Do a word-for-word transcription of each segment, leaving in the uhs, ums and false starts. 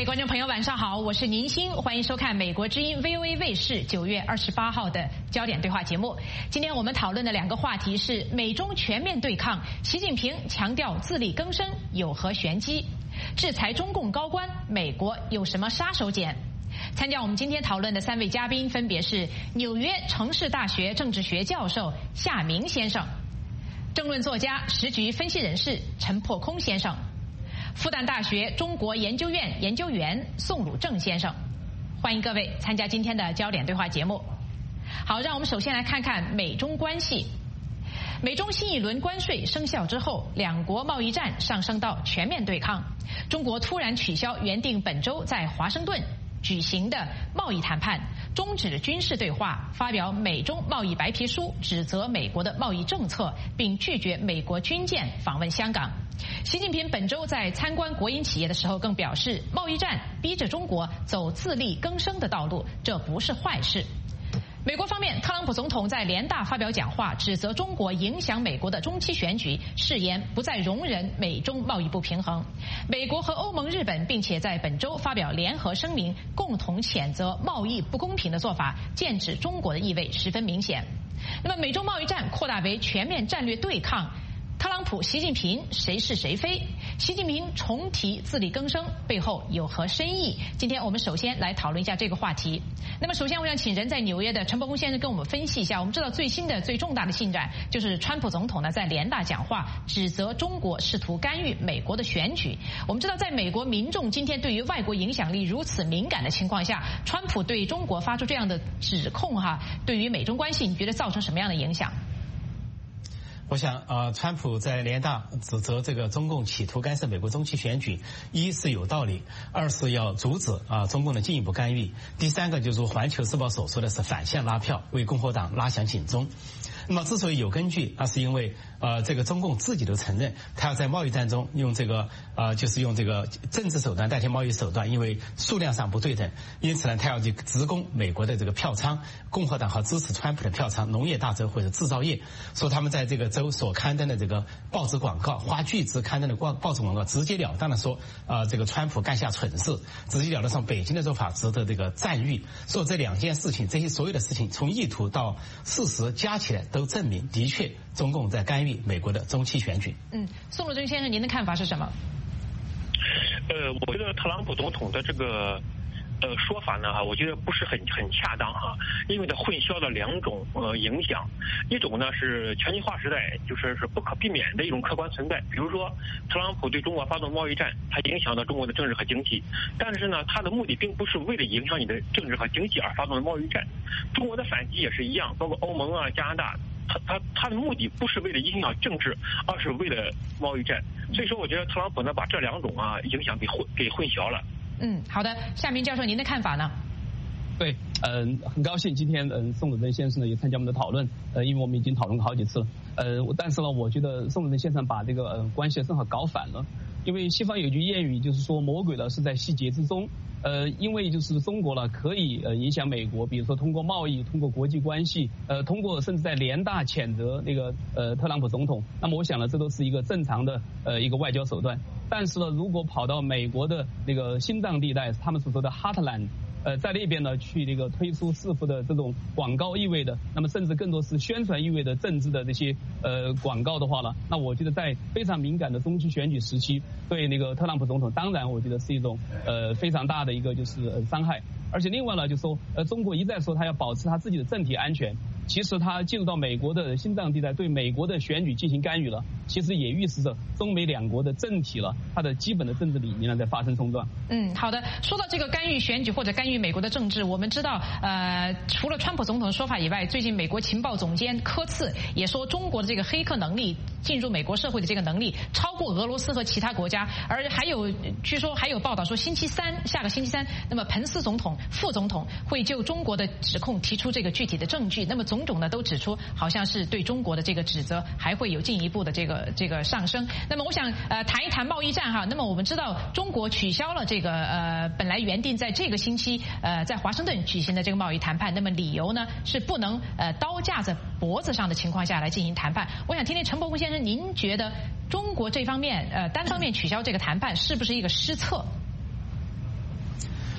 位观众朋友，晚上好，我是宁鑫，欢迎收看美国之音 V O A 卫视九月二十八号的焦点对话节目。今天我们讨论的两个话题是美中全面对抗，习近平强调自力更生有何玄机？制裁中共高官，美国有什么杀手锏？参加我们今天讨论的三位嘉宾分别是纽约城市大学政治学教授夏明先生，政论作家、时局分析人士陈破空先生，复旦大学中国研究院研究员宋鲁正先生。欢迎各位参加今天的焦点对话节目。好，让我们首先来看看美中关系。美中新一轮关税生效之后，两国贸易战上升到全面对抗。中国突然取消原定本周在华盛顿举行的贸易谈判，终止军事对话，发表美中贸易白皮书，指责美国的贸易政策，并拒绝美国军舰访问香港。习近平本周在参观国营企业的时候更表示，贸易战逼着中国走自力更生的道路，这不是坏事。美国方面，特朗普总统在联大发表讲话，指责中国影响美国的中期选举，誓言不再容忍美中贸易不平衡。美国和欧盟、日本并且在本周发表联合声明，共同谴责贸易不公平的做法，剑指中国的意味十分明显。那么，美中贸易战扩大为全面战略对抗。特朗普、习近平谁是谁非？习近平重提自力更生背后有何深意？今天我们首先来讨论一下这个话题。那么首先我想请人在纽约的陈伯公先生跟我们分析一下。我们知道最新的最重大的进展就是川普总统呢在联大讲话，指责中国试图干预美国的选举。我们知道在美国民众今天对于外国影响力如此敏感的情况下，川普对中国发出这样的指控哈，对于美中关系你觉得造成什么样的影响？ 我想，呃，川普在联大指责这个中共企图干涉美国中期选举，一是有道理，二是要阻止啊、呃、中共的进一步干预，第三个就是《环球时报》所说的是反向拉票，为共和党拉响警钟。那么之所以有根据，那是因为呃这个中共自己都承认，他要在贸易战中用这个呃就是用这个政治手段代替贸易手段，因为数量上不对等，因此呢他要去直攻美国的这个票仓，共和党和支持川普的票仓，农业大州或者制造业，说他们在这个州所刊登的这个报纸广告，花巨资刊登的报报纸广告，直截了当的说啊、呃、这个川普干下蠢事，直截了当说北京的做法值得这个赞誉，说这两件事情，这些所有的事情从意图到事实加起来都证明，的确中共在干预美国的中期选举。 嗯，宋鲁正先生，您的看法是什么？ 呃，我觉得特朗普总统的这个呃说法呢，哈，我觉得不是很很恰当哈，因为它混淆了两种呃影响，一种呢是全球化时代就是是不可避免的一种客观存在，比如说特朗普对中国发动贸易战，它影响到中国的政治和经济，但是呢，它的目的并不是为了影响你的政治和经济而发动的贸易战，中国的反击也是一样，包括欧盟啊、加拿大。他他他的目的不是为了影响政治，而是为了贸易战。所以说，我觉得特朗普呢把这两种啊影响给混给混淆了。 嗯，好的，夏明教授，您的看法呢？ 对，嗯、呃，很高兴今天嗯、呃、宋鲁正先生呢也参加我们的讨论，呃，因为我们已经讨论过好几次了，呃，但是呢，我觉得宋鲁正先生把这个呃关系正好搞反了，因为西方有句谚语就是说魔鬼呢是在细节之中，呃，因为就是中国呢可以呃影响美国，比如说通过贸易，通过国际关系，呃，通过甚至在联大谴责那个呃特朗普总统，那么我想呢这都是一个正常的呃一个外交手段，但是呢如果跑到美国的那个心脏地带，他们所说的 Heartland。呃，在那边呢，去那个推出似乎的这种广告意味的，那么甚至更多是宣传意味的政治的这些呃广告的话呢，那我觉得在非常敏感的中期选举时期，对那个特朗普总统，当然我觉得是一种呃非常大的一个就是呃伤害。而且另外呢，就说呃中国一再说他要保持他自己的政体安全，其实他进入到美国的心脏地带，对美国的选举进行干预了，其实也预示着中美两国的政体了，它的基本的政治理念呢在发生冲撞。 嗯，好的。说到这个干预选举或者干预美国的政治，我们知道，呃，除了川普总统的说法以外，最近美国情报总监科茨也说，中国的这个黑客能力进入美国社会的这个能力超过俄罗斯和其他国家，而还有据说还有报道说，星期三下个星期三，那么彭斯总统、副总统会就中国的指控提出这个具体的证据，那么种种呢都指出，好像是对中国的这个指责还会有进一步的这个这个上升。那么我想呃谈一谈贸易战哈。那么我们知道中国取消了这个呃本来原定在这个星期呃在华盛顿举行的这个贸易谈判，那么理由呢是不能呃刀架在脖子上的情况下来进行谈判。我想听听陈伯公先生，您觉得中国这方面呃单方面取消这个谈判是不是一个失策？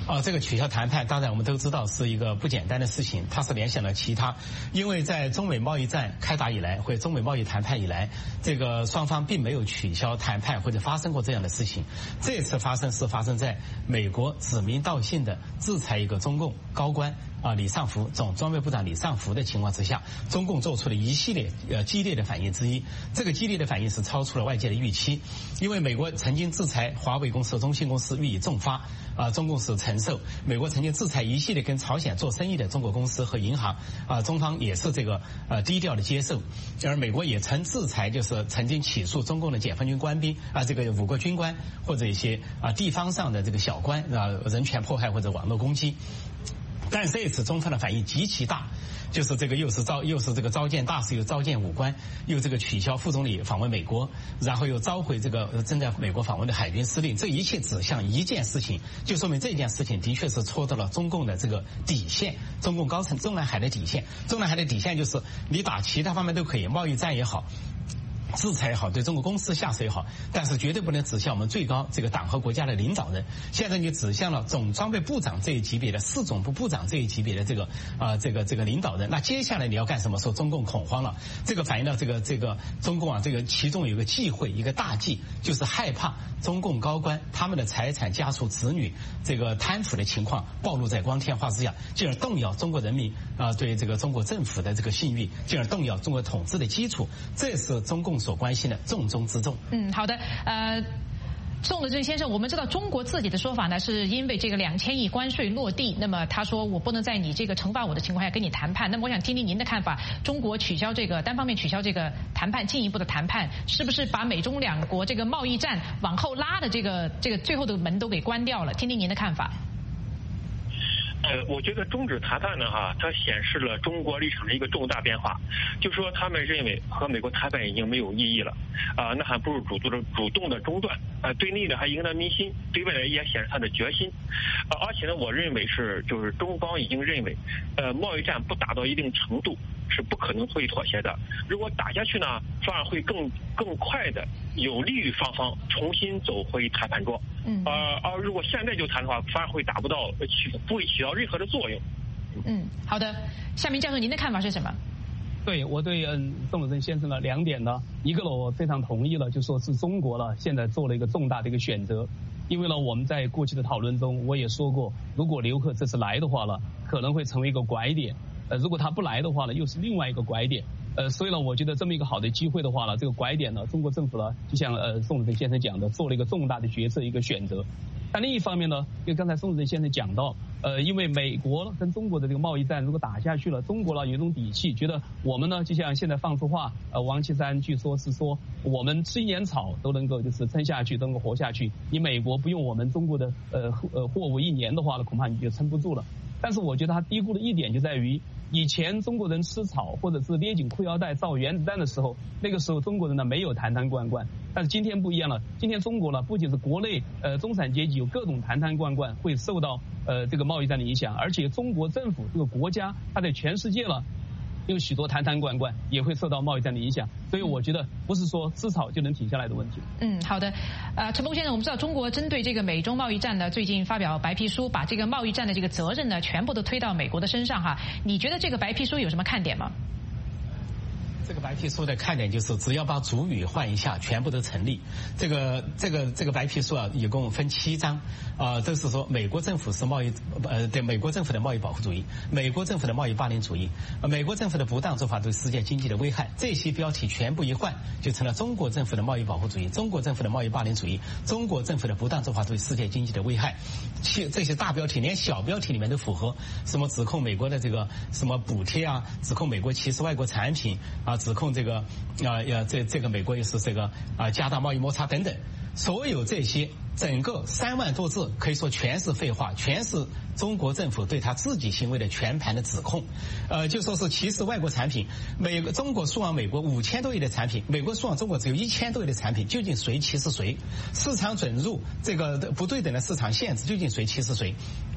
啊，这个取消谈判，当然我们都知道是一个不简单的事情，它是联想了其他，因为在中美贸易战开打以来，或者中美贸易谈判以来，这个双方并没有取消谈判或者发生过这样的事情。这次发生是发生在美国指名道姓的制裁一个中共高官啊李尚福，总装备部长李尚福的情况之下，中共做出了一系列呃激烈的反应之一。这个激烈的反应是超出了外界的预期，因为美国曾经制裁华为公司、中兴公司予以重罚。啊，中共是承受。美国曾经制裁一系列跟朝鲜做生意的中国公司和银行，啊，中方也是这个呃低调的接受。而美国也曾制裁，就是曾经起诉中共的解放军官兵啊，这个五个军官或者一些啊地方上的这个小官啊，人权迫害或者网络攻击。但这一次中方的反应极其大，就是这个又是召又是这个召见大使，又召见武官，又这个取消副总理访问美国，然后又召回这个正在美国访问的海军司令，这一切指向一件事情，就说明这件事情的确是戳到了中共的这个底线，中共高层中南海的底线。中南海的底线就是你打其他方面都可以，贸易战也好，制裁也好，对中国公司下手也好，但是绝对不能指向我们最高这个党和国家的领导人。现在你指向了总装备部长这一级别的、市总部部长这一级别的这个啊、呃、这个这个领导人，那接下来你要干什么？说中共恐慌了，这个反映到这个这个中共啊，这个其中有个忌讳，一个大忌，就是害怕中共高官他们的财产、家属、子女这个贪腐的情况暴露在光天化日之下，进而动摇中国人民啊、呃、对这个中国政府的这个信誉，进而动摇中国统治的基础，这是中共所关心的重中之重。 嗯，好的，呃。宋德正先生，我们知道中国自己的说法呢，是因为这个两千亿关税落地，那么他说我不能在你这个惩罚我的情况下跟你谈判。那么我想听听您的看法，中国取消这个单方面取消这个谈判，进一步的谈判，是不是把美中两国这个贸易战往后拉的这个这个最后的门都给关掉了？听听您的看法。 呃，我觉得终止谈判呢，哈，它显示了中国立场的一个重大变化，就说他们认为和美国谈判已经没有意义了，啊、呃，那还不如主动的主动的中断，啊、呃，对内呢还赢得民心，对外呢也显示他的决心，呃，而且呢，我认为是就是中方已经认为，呃，贸易战不达到一定程度是不可能会妥协的，如果打下去呢，反而会更更快的有利于双方重新走回谈判桌，嗯，呃，而如果现在就谈的话，反而会达不到起不会起到任何的作用。 嗯，好的，夏明教授，您的看法是什么？ 对，我对嗯宋德正先生的两点呢，一个呢我非常同意了，就说是中国了现在做了一个重大的一个选择，因为呢我们在过去的讨论中我也说过，如果刘鹤这次来的话呢，可能会成为一个拐点，呃如果他不来的话呢，又是另外一个拐点。呃，所以呢，我觉得这么一个好的机会的话呢，这个拐点呢，中国政府呢，就像呃宋德正先生讲的，做了一个重大的决策，一个选择。但另一方面呢，因为刚才宋德正先生讲到，呃，因为美国跟中国的这个贸易战如果打下去了，中国呢有一种底气，觉得我们呢就像现在放出话，呃，王岐山据说是说我们吃一年草都能够就是撑下去，都能够活下去。你美国不用我们中国的呃呃货物一年的话呢，恐怕你就撑不住了。但是我觉得他低估的一点就在于，以前中国人吃草或者是勒紧裤腰带造原子弹的时候，那个时候中国人呢没有谈谈罐罐，但是今天不一样了，今天中国呢不仅是国内呃中产阶级有各种谈谈罐罐会受到呃这个贸易战的影响，而且中国政府这个国家它在全世界了有许多谈谈罐罐也会受到贸易战的影响，所以我觉得不是说吃草就能停下来的问题。 嗯，好的，呃，陈峰先生，我们知道中国针对这个美中贸易战呢，最近发表白皮书，把这个贸易战的这个责任呢，全部都推到美国的身上哈。你觉得这个白皮书有什么看点吗？ 这个白皮书的看点就是，只要把主语换一下，全部都成立。这个这个这个白皮书啊，一共分七章，啊、呃，都是说美国政府是贸易呃对美国政府的贸易保护主义，美国政府的贸易霸凌主义，呃、美国政府的不当做法对世界经济的危害。这些标题全部一换，就成了中国政府的贸易保护主义，中国政府的贸易霸凌主义，中国政府的不当做法对世界经济的危害。其这些大标题连小标题里面都符合，什么指控美国的这个什么补贴啊，指控美国歧视外国产品啊。指控这个啊呀，这这个美国又是这个啊加大贸易摩擦等等，所有这些整个三万多字可以说全是废话，全是中国政府对他自己行为的全盘的指控。呃，就说是歧视外国产品，美国中国输往美国五千多亿的产品，美国输往中国只有一千多亿的产品，究竟谁歧视谁？市场准入这个不对等的市场限制，究竟谁歧视谁？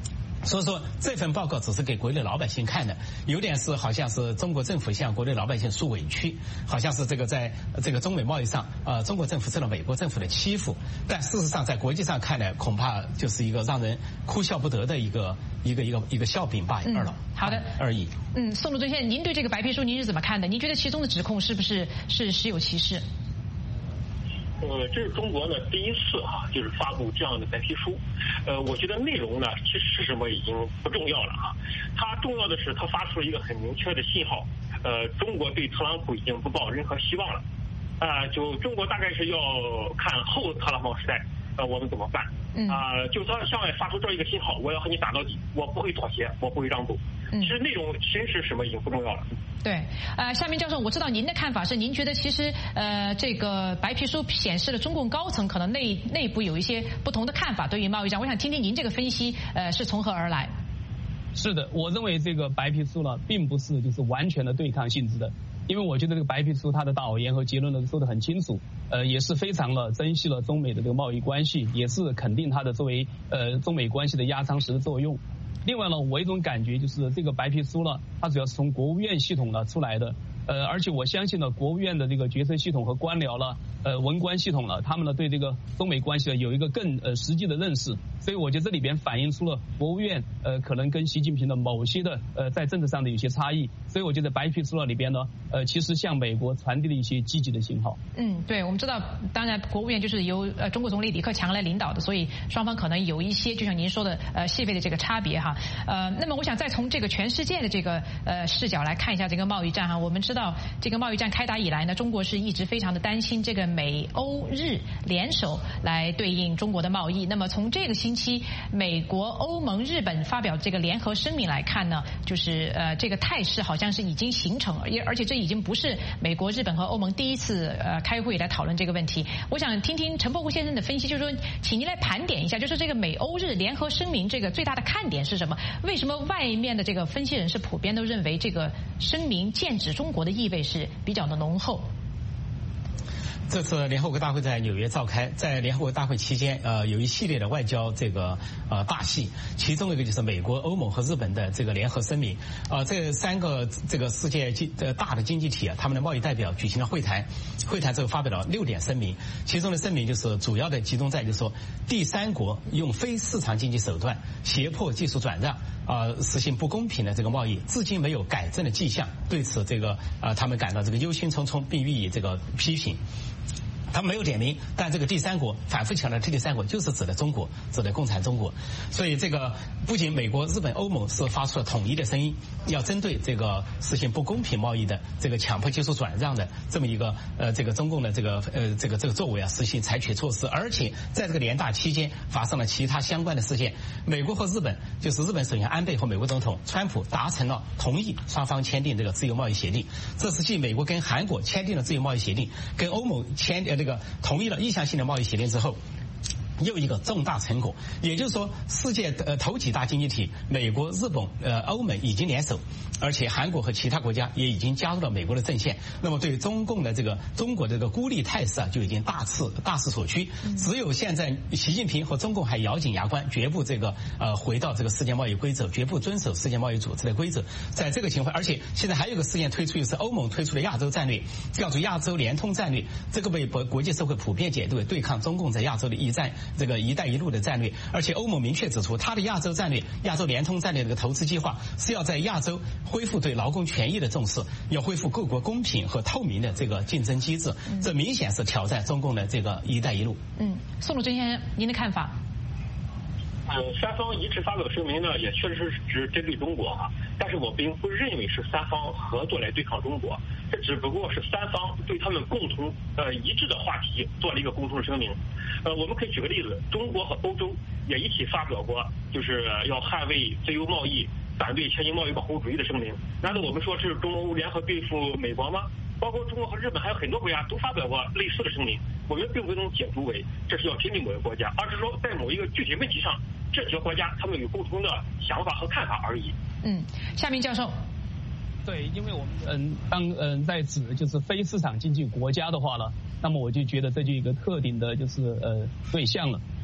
所以说这份报告只是给国内老百姓看的，有点是好像是中国政府向国内老百姓诉委屈，好像是这个在这个中美贸易上，呃，中国政府受了美国政府的欺负，但事实上在国际上看来，恐怕就是一个让人哭笑不得的一个一个一个一个笑柄罢了。 好的， 而已。 嗯，宋鲁尊先生，您对这个白皮书您是怎么看的？您觉得其中的指控是不是是实有其事？ 呃，这是中国呢第一次哈、啊，就是发布这样的白皮书。呃，我觉得内容呢其实是什么已经不重要了啊，它重要的是它发出了一个很明确的信号，呃，中国对特朗普已经不抱任何希望了，啊、呃，就中国大概是要看后特朗普时代，呃，我们怎么办？啊、呃，就他向外发出这一个信号，我要和你打到底，我不会妥协，我不会让步。其实内容其实什么已经不重要了。 对，呃，夏明教授，我知道您的看法是，您觉得其实呃，这个白皮书显示了中共高层可能内内部有一些不同的看法对于贸易战，我想听听您这个分析，呃，是从何而来？ 是的，我认为这个白皮书呢，并不是就是完全的对抗性质的，因为我觉得这个白皮书它的导言和结论呢说得很清楚，呃，也是非常的珍惜了中美的这个贸易关系，也是肯定它的作为呃中美关系的压舱石的作用。另外呢，我一种感觉就是这个白皮书呢，它主要是从国务院系统呢出来的，呃，而且我相信呢，国务院的这个决策系统和官僚呢，呃，文官系统呢，他们呢对这个中美关系呢有一个更呃实际的认识，所以我觉得这里边反映出了国务院呃可能跟习近平的某些的呃在政治上的有些差异，所以我觉得白皮书里边呢，呃，其实向美国传递了一些积极的信号。 嗯，对，我们知道，当然国务院就是由呃中国总理李克强来领导的，所以双方可能有一些就像您说的呃细微的这个差别哈。呃，那么我想再从这个全世界的这个呃视角来看一下这个贸易战哈。我们知道这个贸易战开打以来呢，中国是一直非常的担心这个美欧日联手来对应中国的贸易。那么从这个星期美国、欧盟、日本发表这个联合声明来看呢，就是呃这个态势好像是已经形成，而而且这已经不是美国、日本和欧盟第一次呃开会来讨论这个问题。我想听听陈伯虎先生的分析，就是说，请您来盘点一下，就是这个美欧日联合声明这个最大的看点是什么？为什么外面的这个分析人士普遍都认为这个声明剑指中国的意味是比较的浓厚？ 这次联合国大会在纽约召开，在联合国大会期间，呃，有一系列的外交这个呃大戏，其中一个就是美国、欧盟和日本的这个联合声明。呃，这三个这个世界经呃大的经济体啊，他们的贸易代表举行了会谈，会谈之后发表了六点声明，其中的声明就是主要的集中在就是说，第三国用非市场经济手段胁迫技术转让，啊、呃，实行不公平的这个贸易，至今没有改正的迹象。对此，这个呃，他们感到这个忧心忡忡，并予以这个批评。他没有点名，但这个第三国反复强调，这第三国就是指的中国，指的共产中国。所以这个不仅美国、日本、欧盟是发出了统一的声音，要针对这个实行不公平贸易的这个强迫技术转让的这么一个呃这个中共的这个呃这个这个作为啊，实行采取措施。而且在这个联大期间发生了其他相关的事件，美国和日本就是日本首相安倍和美国总统川普达成了同意，双方签订这个自由贸易协定。这是继美国跟韩国签订了自由贸易协定，跟欧盟签呃这个同意了意向性的贸易协定之后，又一个重大成果，也就是说，世界呃头几大经济体美国、日本、呃欧盟已经联手，而且韩国和其他国家也已经加入了美国的阵线。那么对中共的这个中国的这个孤立态势啊，就已经大势大势所趋。只有现在习近平和中共还咬紧牙关，绝不这个呃回到这个世界贸易规则，绝不遵守世界贸易组织的规则。在这个情况，而且现在还有一个事件推出，就是欧盟推出的亚洲战略，叫做亚洲联通战略，这个被国国际社会普遍解读为对抗中共在亚洲的一战。这个“一带一路”的战略，而且欧盟明确指出，它的亚洲战略、亚洲联通战略这个投资计划是要在亚洲恢复对劳工权益的重视，要恢复各国公平和透明的这个竞争机制。这明显是挑战中共的这个“一带一路”。 嗯，宋鲁尊先生，您的看法？ 呃，三方一致发表声明呢，也确实是指针对中国啊，但是我并不认为是三方合作来对抗中国，这只不过是三方对他们共同呃一致的话题做了一个共同的声明。呃，我们可以举个例子，中国和欧洲也一起发表过，就是要捍卫自由贸易、反对全球贸易保护主义的声明。难道我们说是中欧联合对付美国吗？包括中国和日本还有很多国家都发表过类似的声明，我们并不能解读为这是要针对某个国家，而是说在某一个具体问题上，这几个国家他们有共同的想法和看法而已。 嗯，夏明教授。 对，因为我们嗯当嗯在指就是非市场经济国家的话呢，那么我就觉得这就有一个特定的就是呃对象了。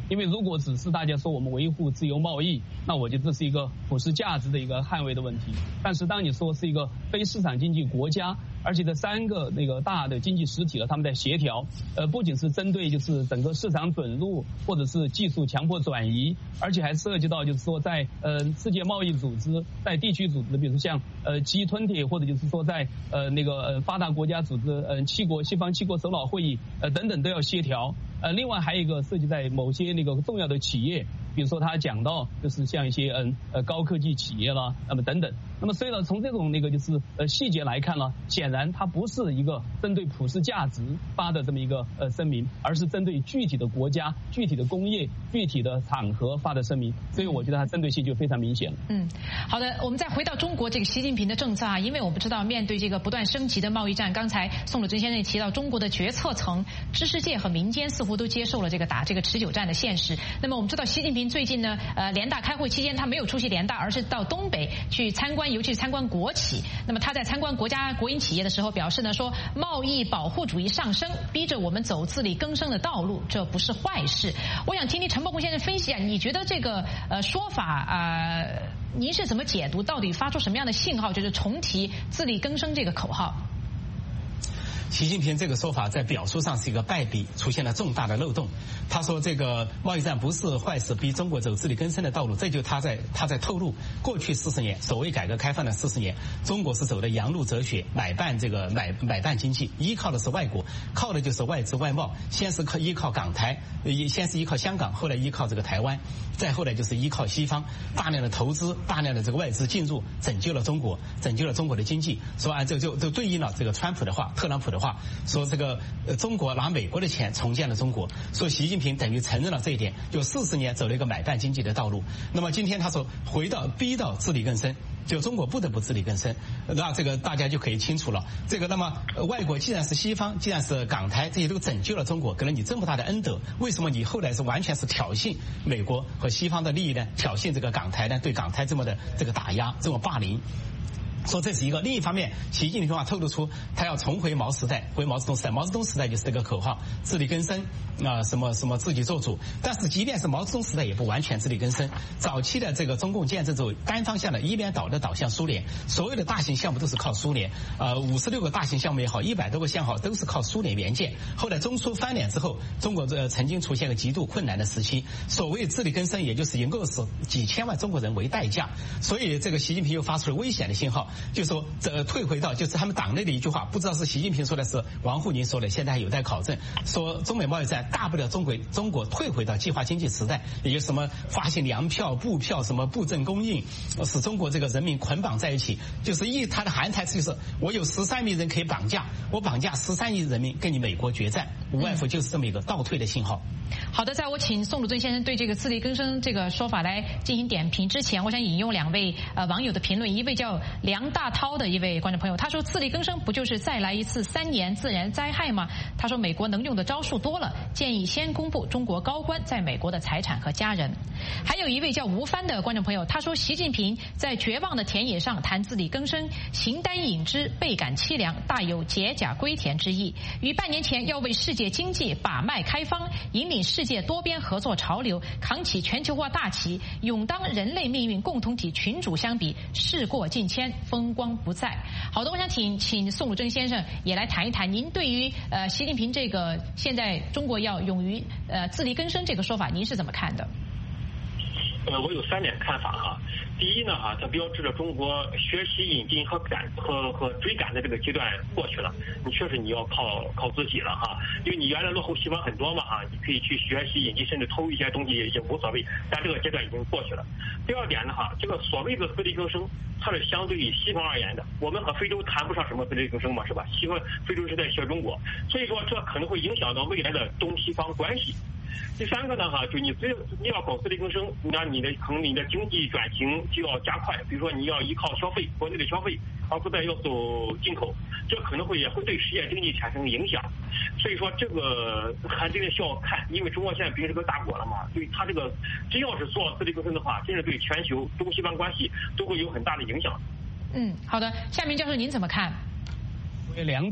因为如果只是大家说我们维护自由贸易，那我觉得这是一个普世价值的一个捍卫的问题。但是当你说是一个非市场经济国家，而且这三个那个大的经济实体呢，他们在协调，呃，不仅是针对就是整个市场准入或者是技术强迫转移，而且还涉及到就是说在呃世界贸易组织、在地区组织，比如像呃 G 二十 或者就是说在呃那个呃发达国家组织、呃七国西方七国首脑会议呃等等都要协调。呃，另外还有一个涉及在某些那个重要的企业，比如说他讲到就是像一些嗯呃高科技企业啦，那么等等。那么所以呢，从这种那个就是呃细节来看呢，显然它不是一个针对普世价值发的这么一个呃声明，而是针对具体的国家、具体的工业、具体的场合发的声明。所以我觉得它针对性就非常明显了。 嗯，好的，我们再回到中国这个习近平的政策啊，因为我们知道面对这个不断升级的贸易战，刚才宋鲁珍先生也提到，中国的决策层、知识界和民间似乎都接受了这个打这个持久战的现实。那么我们知道，习近平最近呢，呃，联大开会期间他没有出席联大，而是到东北去参观，尤其是参观国企。那么他在参观国家国营企业的时候表示呢，说贸易保护主义上升，逼着我们走自力更生的道路，这不是坏事。我想听听陈伯公先生分析啊，你觉得这个呃说法啊、呃，您是怎么解读？到底发出什么样的信号？就是重提自力更生这个口号？ 习近平这个说法在表述上是一个败笔，出现了重大的漏洞。他说这个贸易战不是坏事，逼中国走自力更生的道路，这就他在他在透露过去四十年所谓改革开放的四十年，中国是走的洋路哲学，买办这个买买办经济，依靠的是外国，靠的就是外资外贸，先是靠依靠港台，先是依靠香港，后来依靠这个台湾，再后来就是依靠西方大量的投资，大量的这个外资进入，拯救了中国，拯救了中国的经济。说啊，这就就对应了这个川普的话，特朗普的话。说这个呃中国拿美国的钱重建了中国，说习近平等于承认了这一点，就四十年走了一个买办经济的道路。那么今天他说回到逼到自力更生，就中国不得不自力更生，那这个大家就可以清楚了。这个那么外国既然是西方，既然是港台，这些都拯救了中国，给了你这么大的恩德，为什么你后来是完全是挑衅美国和西方的利益呢？挑衅这个港台呢？对港台这么的这个打压，这么霸凌。说这是一个，另一方面，习近平的话透露出他要重回毛时代，回毛泽东时代。毛泽东时代就是这个口号，自力更生啊、呃，什么什么自己做主。但是即便是毛泽东时代，也不完全自力更生。早期的这个中共建政之后，单方向的一边倒的倒向苏联，所有的大型项目都是靠苏联。呃，五十六个大型项目也好，一百多个项目都是靠苏联援建。后来中苏翻脸之后，中国这、呃、曾经出现个极度困难的时期。所谓自力更生，也就是以饿死几千万中国人为代价。所以这个习近平又发出了危险的信号。就说这退回到就是他们党内的一句话，不知道是习近平说的是王沪宁说的，现在还有待考证。说中美贸易战大不了中国中国退回到计划经济时代，也就是什么发行粮票、布票，什么布政供应，使中国这个人民捆绑在一起。就是一他的含台词就是我有十三亿人可以绑架，我绑架十三亿人民跟你美国决战，无外乎就是这么一个倒退的信号。 好的，在我请宋鲁尊先生对这个自力更生这个说法来进行点评之前，我想引用两位呃网友的评论。一位叫梁大涛的一位观众朋友，他说自力更生不就是再来一次三年自然灾害吗？他说美国能用的招数多了，建议先公布中国高官在美国的财产和家人。还有一位叫吴帆的观众朋友，他说习近平在绝望的田野上谈自力更生，形单影只，倍感凄凉，大有解甲归田之意。与半年前要为世界经济把脉开方，引领世界多边合作潮流，扛起全球化大旗，勇当人类命运共同体群主相比，事过境迁，风光不再。好的，我想请请宋鲁珍先生也来谈一谈，您对于呃习近平这个现在中国要勇于呃自力更生这个说法，您是怎么看的？ 呃，我有三点看法哈。第一呢，哈，它标志着中国学习、引进和赶和和追赶的这个阶段过去了。你确实你要靠靠自己了哈，因为你原来落后西方很多嘛哈，你可以去学习、引进，甚至偷一些东西也无所谓。但这个阶段已经过去了。第二点呢，哈，这个所谓的自力更生，它是相对于西方而言的。我们和非洲谈不上什么自力更生嘛，是吧？西方非洲是在学中国，所以说这可能会影响到未来的东西方关系。第三个呢，哈，就你只有你要搞自力更生，那你的可能你的经济转型就要加快，比如说你要依靠消费，国内的消费，而不再要走进口，这可能会也会对世界经济产生影响。所以说这个还真的需要看，因为中国现在毕竟是个大国了嘛，对它这个真要是做自力更生的话，真是对全球东西方关系都会有很大的影响。 嗯，好的，夏明教授您怎么看？ 有两点呢，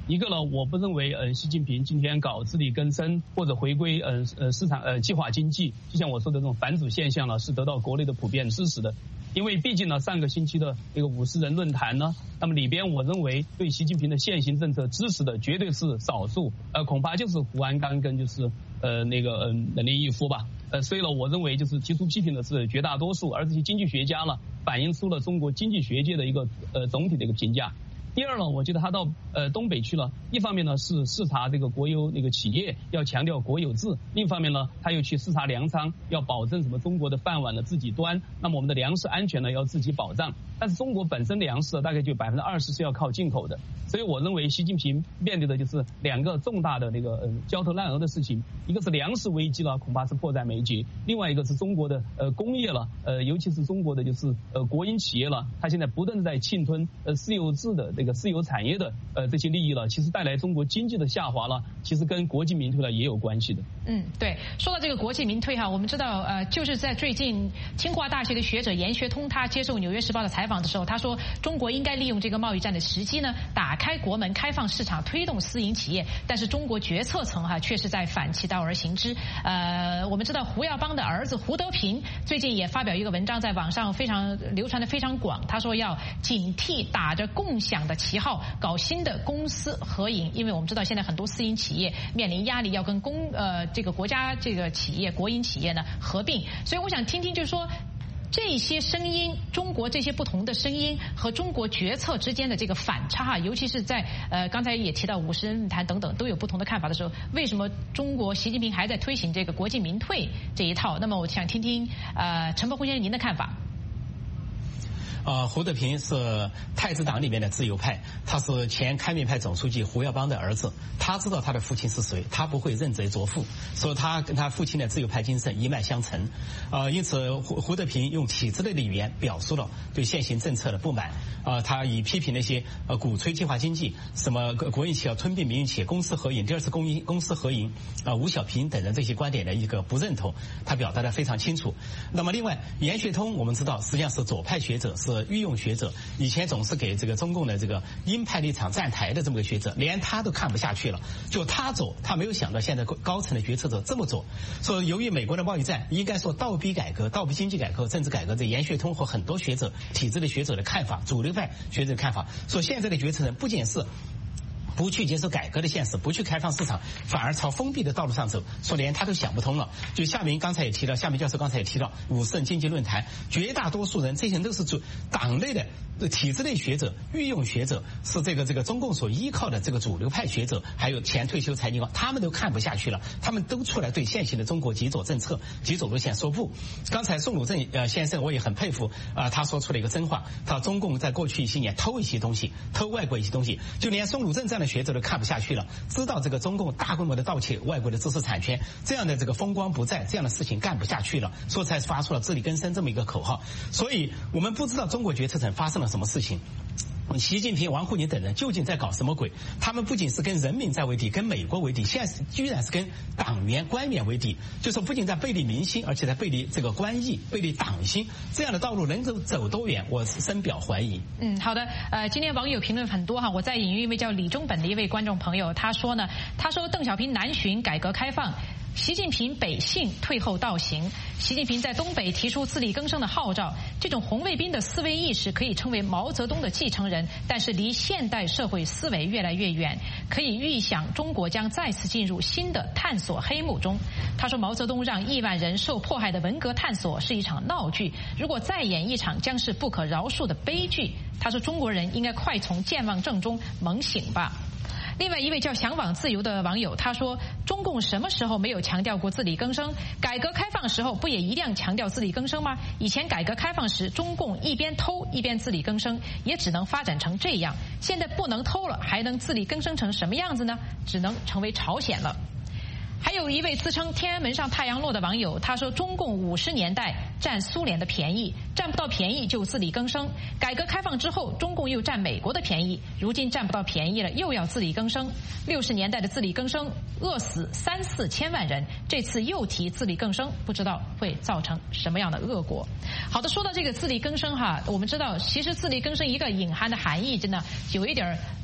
一个呢，我不认为呃习近平今天搞自力更生或者回归呃呃市场呃计划经济，就像我说的这种反祖现象呢，是得到国内的普遍支持的。因为毕竟呢，上个星期的那个五十人论坛呢，那么里边我认为对习近平的现行政策支持的绝对是少数，呃，恐怕就是胡鞍钢跟就是呃那个嗯任立义夫吧，呃，所以呢，我认为就是提出批评的是绝大多数，而这些经济学家呢，反映出了中国经济学界的一个呃总体的一个评价。第二呢，我觉得他到呃东北去了，一方面呢是视察这个国有那个企业，要强调国有制；另一方面呢，他又去视察粮仓，要保证什么中国的饭碗的自己端，那么我们的粮食安全呢要自己保障。但是中国本身粮食大概就百分之二十是要靠进口的，所以我认为习近平面对的就是两个重大的那个呃焦头烂额的事情，一个是粮食危机了，恐怕是迫在眉睫；另外一个是中国的呃工业了，呃尤其是中国的就是呃国营企业了，它现在不断的在侵吞呃私有制的这个私有产业的呃这些利益了，其实带来中国经济的下滑了，其实跟国进民退了也有关系的。 嗯，对，说到这个国进民退哈，我们知道呃就是在最近清华大学的学者严学通他接受《纽约时报》的采访的时候，他说中国应该利用这个贸易战的时机呢，打开国门，开放市场，推动私营企业。但是中国决策层哈确实在反其道而行之。呃，我们知道胡耀邦的儿子胡德平最近也发表一个文章，在网上非常流传的非常广。他说要警惕打着共享的旗号搞新的公私合营，因为我们知道现在很多私营企业面临压力，要跟公呃这个国家这个企业国营企业呢合并。所以我想听听，就是说这些声音，中国这些不同的声音和中国决策之间的这个反差，尤其是在呃刚才也提到五十人论坛等等都有不同的看法的时候，为什么中国习近平还在推行这个国进民退这一套？那么我想听听呃陈伯鸿先生您的看法。 呃，胡德平是太子党里面的自由派，他是前开明派总书记胡耀邦的儿子，他知道他的父亲是谁，他不会认贼作父，所以他跟他父亲的自由派精神一脉相承。呃，因此胡胡德平用体制内的语言表述了对现行政策的不满。呃，他以批评那些呃鼓吹计划经济，什么国营企业要吞并民营企业，公私合营，第二次公营公私合营，啊、呃，吴小平等人这些观点的一个不认同，他表达得非常清楚。那么另外，严学通我们知道实际上是左派学者，是御用学者，以前总是给这个中共的这个鹰派立场站台的这么个学者，连他都看不下去了，就他走，他没有想到现在高层的决策者这么走。所以由于美国的贸易战，应该说倒逼改革、倒逼经济改革、政治改革，这严学通和很多学者、体制的学者的看法，主流派学者的看法，说现在的决策人不仅是不去接受改革的现实，不去开放市场，反而朝封闭的道路上走，说连他都想不通了。就夏明刚才也提到，夏明教授刚才也提到五十人经济论坛，绝大多数人这些人都是主党内的体制内学者、御用学者，是这个这个中共所依靠的这个主流派学者，还有前退休财经官，他们都看不下去了，他们都出来对现行的中国极左政策、极左路线说不。刚才宋鲁正呃先生我也很佩服啊、呃，他说出了一个真话，他说中共在过去一些年偷一些东西，偷外国一些东西，就连宋鲁正这样的学者都看不下去了，知道这个中共大规模的盗窃外国的知识产权，这样的这个风光不再，这样的事情干不下去了，所以才发出了自力更生这么一个口号。所以我们不知道中国决策层发生了什么事情，习近平、王沪宁等人究竟在搞什么鬼？他们不仅是跟人民在为敌，跟美国为敌，现在居然是跟党员、官员为敌，就是不仅在背离民心，而且在背离这个官意、背离党心。这样的道路能走走多远？我深表怀疑。 嗯，好的。呃，今天网友评论很多哈，我再引用一位叫李中本的一位观众朋友，他说呢，他说邓小平南巡改革开放，习近平北信退后倒行，习近平在东北提出自力更生的号召，这种红卫兵的思维意识可以称为毛泽东的继承人，但是离现代社会思维越来越远，可以预想中国将再次进入新的探索黑幕中。他说毛泽东让亿万人受迫害的文革探索是一场闹剧，如果再演一场将是不可饶恕的悲剧。他说中国人应该快从健忘症中猛醒吧。另外一位叫向往自由的网友，他说中共什么时候没有强调过自力更生？改革开放时候不也一样强调自力更生吗？以前改革开放时中共一边偷一边自力更生，也只能发展成这样，现在不能偷了，还能自力更生成什么样子呢？只能成为朝鲜了。还有一位自称天安门上太阳落的网友，他说中共五十年代占苏联的便宜，占不到便宜就自力更生，改革开放之后中共又占美国的便宜，如今占不到便宜了又要自力更生。六十年代的自力更生饿死三四千万人，这次又提自力更生，不知道会造成什么样的恶果。好的，说到这个自力更生哈，我们知道其实自力更生一个隐含的含义真的有一点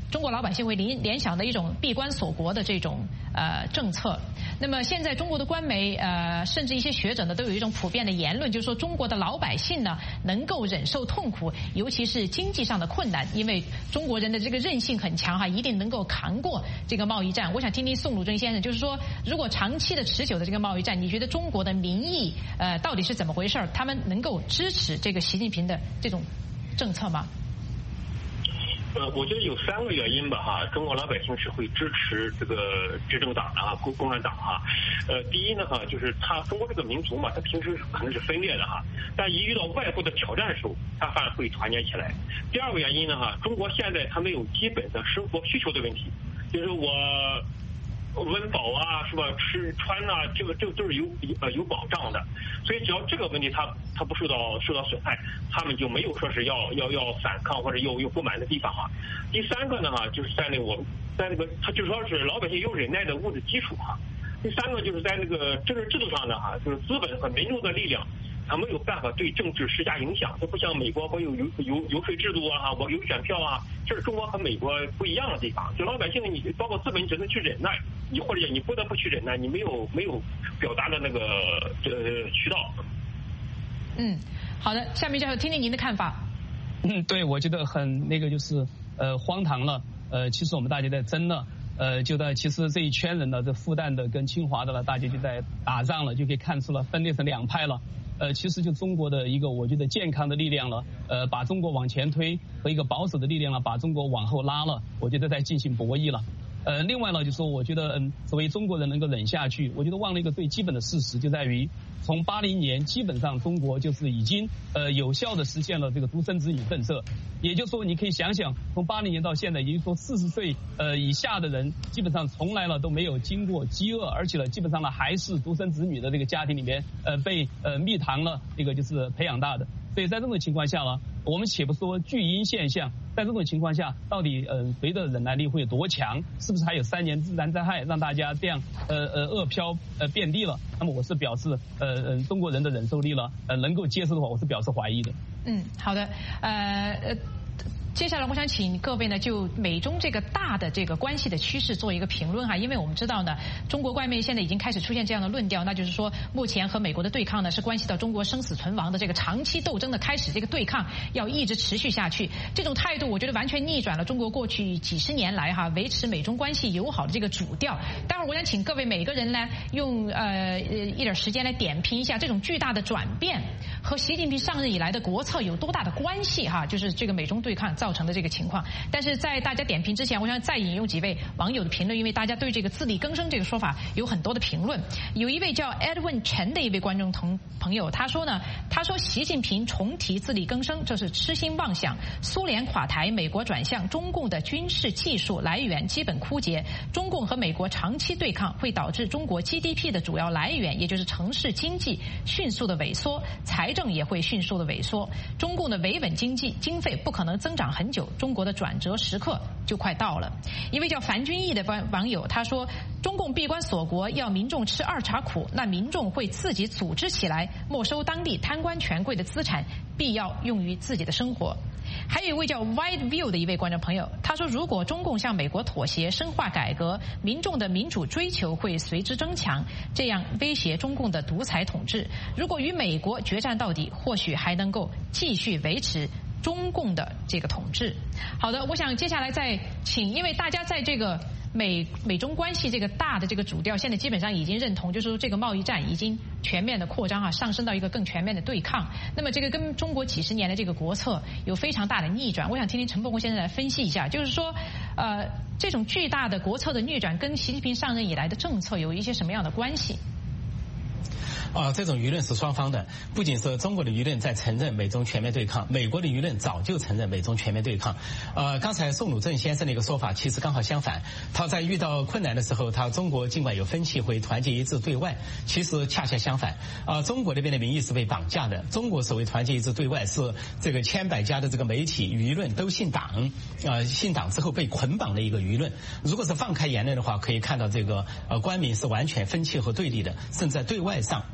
中国老百姓会联联想的一种闭关锁国的这种呃政策。那么现在中国的官媒呃甚至一些学者呢都有一种普遍的言论，就是说中国的老百姓呢能够忍受痛苦，尤其是经济上的困难，因为中国人的这个韧性很强哈，一定能够扛过这个贸易战。我想听听宋鲁珍先生，就是说如果长期的持久的这个贸易战，你觉得中国的民意呃到底是怎么回事？他们能够支持这个习近平的这种政策吗？ 呃，我觉得有三个原因吧，哈，中国老百姓是会支持这个执政党的哈，共共产党哈。呃，第一呢，哈，就是他中国这个民族嘛，他平时可能是分裂的哈，但一遇到外部的挑战时候，他反而会团结起来。第二个原因呢，哈，中国现在他没有基本的生活需求的问题，就是我温饱啊，是吧？吃穿啊，这个这个都是有呃有保障的，所以只要这个问题他他不受到受到损害，他们就没有说是要要要反抗或者有有不满的地方哈。第三个呢哈，就是在那个我在那个他就说是老百姓有忍耐的物质基础哈。第三个就是在那个政治制度上呢哈，就是资本和民众的力量。他没有办法对政治施加影响，它不像美国，我有游游游说制度啊，我有选票啊，这是中国和美国不一样的地方。就老百姓，你包括资本，你只能去忍耐，你或者你不得不去忍耐，你没有没有表达的那个呃渠道。 嗯，好的，下面就听听您的看法。 嗯，对，我觉得很那个就是呃荒唐了，呃，其实我们大家在争了。呃，就在其实这一圈人呢，这复旦的跟清华的了，大家就在打仗了，就可以看出了分裂成两派了。呃，其实就中国的一个我觉得健康的力量了，呃，把中国往前推，和一个保守的力量了，把中国往后拉了。我觉得在进行博弈了。呃，另外呢，就说我觉得，嗯，作为中国人能够忍下去，我觉得忘了一个最基本的事实，就在于从八零年基本上中国就是已经呃有效的实现了这个独生子女政策。也就是说，你可以想想，从八零年到现在，也就是说四十岁呃以下的人，基本上从来了都没有经过饥饿，而且呢，基本上呢还是独生子女的这个家庭里面呃被呃蜜糖了这个就是培养大的。所以在这种情况下呢，我们且不说巨婴现象，在这种情况下，到底呃谁的忍耐力会有多强？是不是还有三年自然灾害让大家这样呃呃饿殍呃遍地了？那么我是表示呃呃中国人的忍受力了呃能够接受的话，我是表示怀疑的。 嗯，好的，呃呃。接下来我想请各位呢就美中这个大的这个关系的趋势做一个评论哈，因为我们知道呢，中国官媒现在已经开始出现这样的论调，那就是说目前和美国的对抗呢是关系到中国生死存亡的这个长期斗争的开始，这个对抗要一直持续下去。这种态度我觉得完全逆转了中国过去几十年来哈维持美中关系友好的这个主调。待会儿我想请各位每个人呢用呃一点时间来点评一下这种巨大的转变和习近平上任以来的国策有多大的关系哈，就是这个美中对抗造成的这个情况。但是在大家点评之前，我想再引用几位网友的评论，因为大家对这个自力更生这个说法有很多的评论。有一位叫 Edwin 陈的一位观众同朋友，他说呢，他说习近平重提自力更生，这是痴心妄想。苏联垮台，美国转向，中共的军事技术来源基本枯竭，中共和美国长期对抗会导致中国 G D P 的主要来源，也就是城市经济迅速的萎缩，财政也会迅速的萎缩。中共的维稳经济经费不可能增长很久，中国的转折时刻就快到了。一位叫樊君毅的网友他说，中共闭关锁国要民众吃二茬苦，那民众会自己组织起来没收当地贪官权贵的资产，必要用于自己的生活。还有一位叫 Wide View 的一位观众朋友，他说，如果中共向美国妥协，深化改革，民众的民主追求会随之增强，这样威胁中共的独裁统治。如果与美国决战到底，或许还能够继续维持中共的这个统治。好的，我想接下来再请，因为大家在这个美美中关系这个大的这个主调，现在基本上已经认同，就是说这个贸易战已经全面的扩张啊，上升到一个更全面的对抗。那么这个跟中国几十年的这个国策有非常大的逆转。我想听听陈伯公先生来分析一下，就是说，呃，这种巨大的国策的逆转跟习近平上任以来的政策有一些什么样的关系？ 啊，这种舆论是双方的，不仅是中国的舆论在承认美中全面对抗，美国的舆论早就承认美中全面对抗。呃，刚才宋鲁正先生的一个说法其实刚好相反，他在遇到困难的时候，他中国尽管有分歧会团结一致对外，其实恰恰相反。啊、呃，中国那边的民意是被绑架的，中国所谓团结一致对外是这个千百家的这个媒体舆论都信党，啊、呃，信党之后被捆绑的一个舆论。如果是放开言论的话，可以看到这个呃官民是完全分歧和对立的，甚至在对外上完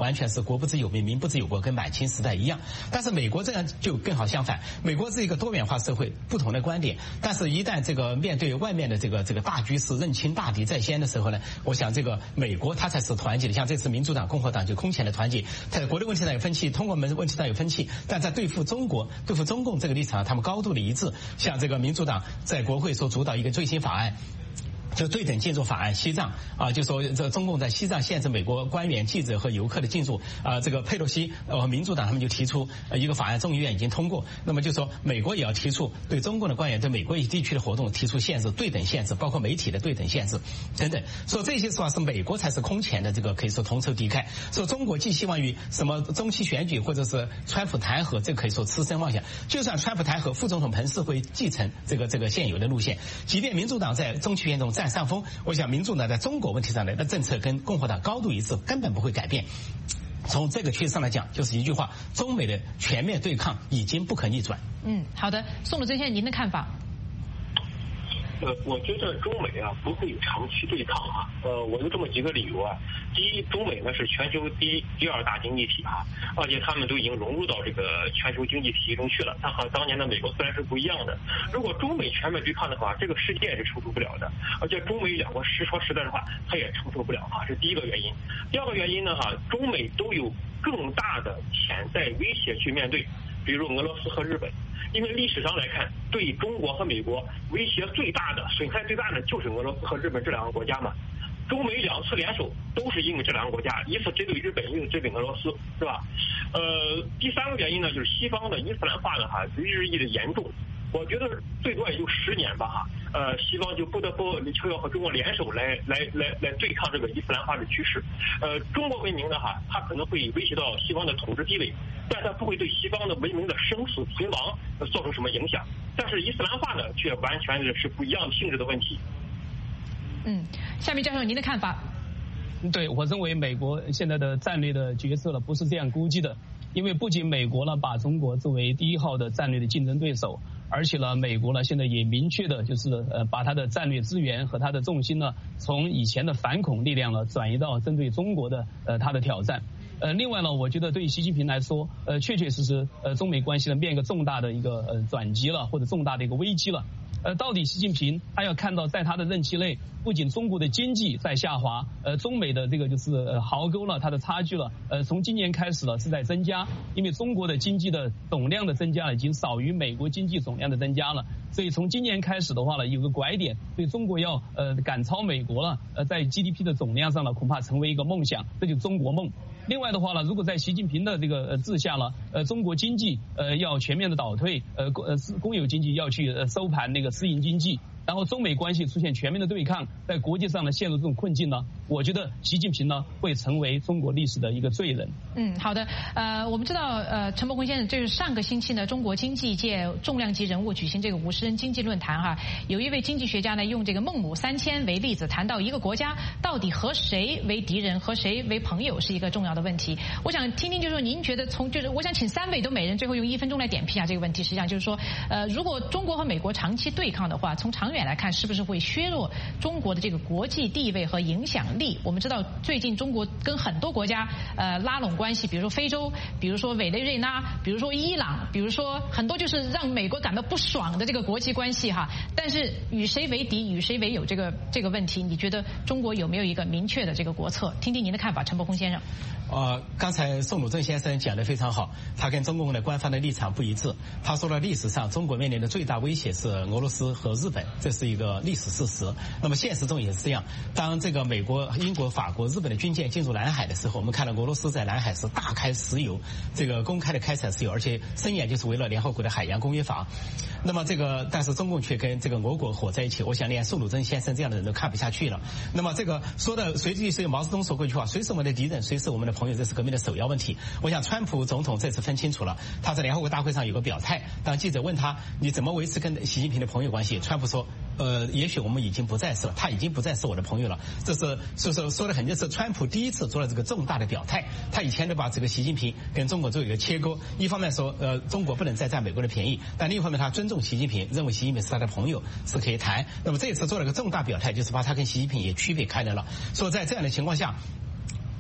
完全是国不知有民，民不知有国，跟满清时代一样。但是美国这样就更好相反，美国是一个多元化社会，不同的观点，但是一旦这个面对外面的这个这个大局势，认清大敌在先的时候呢，我想这个美国它才是团结的。像这次民主党、共和党就空前的团结，在国内问题上有分歧，通过门问题上有分歧，但在对付中国、对付中共这个立场，他们高度的一致。像这个民主党在国会所主导一个最新法案，就对等进入法案，西藏啊，就说这中共在西藏限制美国官员、记者和游客的进入啊，这个佩洛西呃民主党他们就提出一个法案，众议院已经通过，那么就说美国也要提出对中共的官员、对美国地区的活动提出限制，对等限制，包括媒体的对等限制等等。说这些实话是美国才是空前的这个可以说同仇敌忾。说中国寄希望于什么中期选举或者是川普弹劾，这可以说痴心妄想。就算川普弹劾，副总统彭斯会继承这个这个现有的路线，即便民主党在中期选举中占上风，我想民主党在中国问题上的政策跟共和党高度一致，根本不会改变。从这个趋势上来讲，就是一句话：中美的全面对抗已经不可逆转。 嗯，好的，宋鲁曾先生，您的看法？ 呃，我觉得中美啊不会有长期对抗啊。呃，我有这么几个理由啊。第一，中美呢是全球第一、第二大经济体啊，而且他们都已经融入到这个全球经济体系中去了。它和当年的美国虽然是不一样的，如果中美全面对抗的话，这个世界也是承受不了的。而且中美两国实说实在的话，它也承受不了啊，这是第一个原因。第二个原因呢哈，中美都有更大的潜在威胁去面对，比如俄罗斯和日本。因为历史上来看，对中国和美国威胁最大的、损害最大的就是俄罗斯和日本这两个国家嘛。中美两次联手都是因为这两个国家，一次针对日本，一次针对俄罗斯，是吧？呃，第三个原因呢，就是西方的伊斯兰化呢哈日益的严重。我觉得最多也就十年吧哈，呃，西方就不得不就要和中国联手来来来来对抗这个伊斯兰化的趋势。呃，中国文明呢哈，它可能会威胁到西方的统治地位，但它不会对西方的文明的生死存亡造成什么影响。但是伊斯兰化呢，却完全是不一样性质的问题。 嗯，下面教授您的看法？ 对，我认为美国现在的战略的决策呢，不是这样估计的。因为不仅美国呢把中国作为第一号的战略的竞争对手，而且呢，美国呢现在也明确的就是呃把它的战略资源和它的重心呢，从以前的反恐力量呢转移到针对中国的呃它的挑战。呃，另外呢，我觉得对于习近平来说，呃，确确实实，呃，中美关系呢面一个重大的一个呃转机了，或者重大的一个危机了。呃，到底习近平他要看到，在他的任期内，不仅中国的经济在下滑，呃，中美的这个就是呃壕沟了，它的差距了，呃，从今年开始了是在增加，因为中国的经济的总量的增加已经少于美国经济总量的增加了，所以从今年开始的话呢，有个拐点，对中国要呃赶超美国了，呃，在 G D P 的总量上呢，恐怕成为一个梦想，这就是中国梦。另外的话呢，如果在习近平的这个治下呢，呃，中国经济呃要全面的倒退，呃，呃，公有经济要去呃收盘那个私营经济，然后中美关系出现全面的对抗，在国际上呢陷入这种困境呢，我觉得习近平呢会成为中国历史的一个罪人。 嗯，好的，呃，我们知道，呃，陈伯宏先生，就是上个星期呢，中国经济界重量级人物举行这个五十人经济论坛哈，有一位经济学家呢用这个孟母三迁为例子，谈到一个国家到底和谁为敌人，和谁为朋友是一个重要的问题。我想听听，就是说您觉得从就是我想请三位都每人最后用一分钟来点评一下这个问题。实际上就是说，呃，如果中国和美国长期对抗的话，从长远来看，是不是会削弱中国的这个国际地位和影响力？我们知道最近中国跟很多国家呃拉拢关系，比如说非洲，比如说委内瑞拉，比如说伊朗，比如说很多就是让美国感到不爽的这个国际关系哈。但是与谁为敌，与谁为友这个这个问题，你觉得中国有没有一个明确的这个国策？听听您的看法，陈伯宏先生。 呃，刚才宋鲁正先生讲得非常好，他跟中共的官方的立场不一致。他说了，历史上中国面临的最大威胁是俄罗斯和日本，这是一个历史事实。那么现实中也是这样。当这个美国、英国、法国、日本的军舰进入南海的时候，我们看到俄罗斯在南海是大开石油，这个公开的开采石油，而且声言就是为了联合国的海洋公约法。那么这个，但是中共却跟这个俄国火在一起，我想连宋鲁正先生这样的人都看不下去了。那么这个说的，随即是毛泽东说过一句话：谁是我们的敌人，谁是我们的朋友，这是革命的首要问题。我想川普总统这次分清楚了，他在联合国大会上有个表态，当记者问他你怎么维持跟习近平的朋友关系，川普说呃，也许我们已经不再是了，他已经不再是我的朋友了。这是说说说的很，就是川普第一次做了这个重大的表态。他以前都把这个习近平跟中国做一个切割，一方面说呃中国不能再占美国的便宜，但另一方面他尊重习近平，认为习近平是他的朋友，是可以谈。那么这一次做了个重大表态，就是把他跟习近平也区别开来了。说在这样的情况下，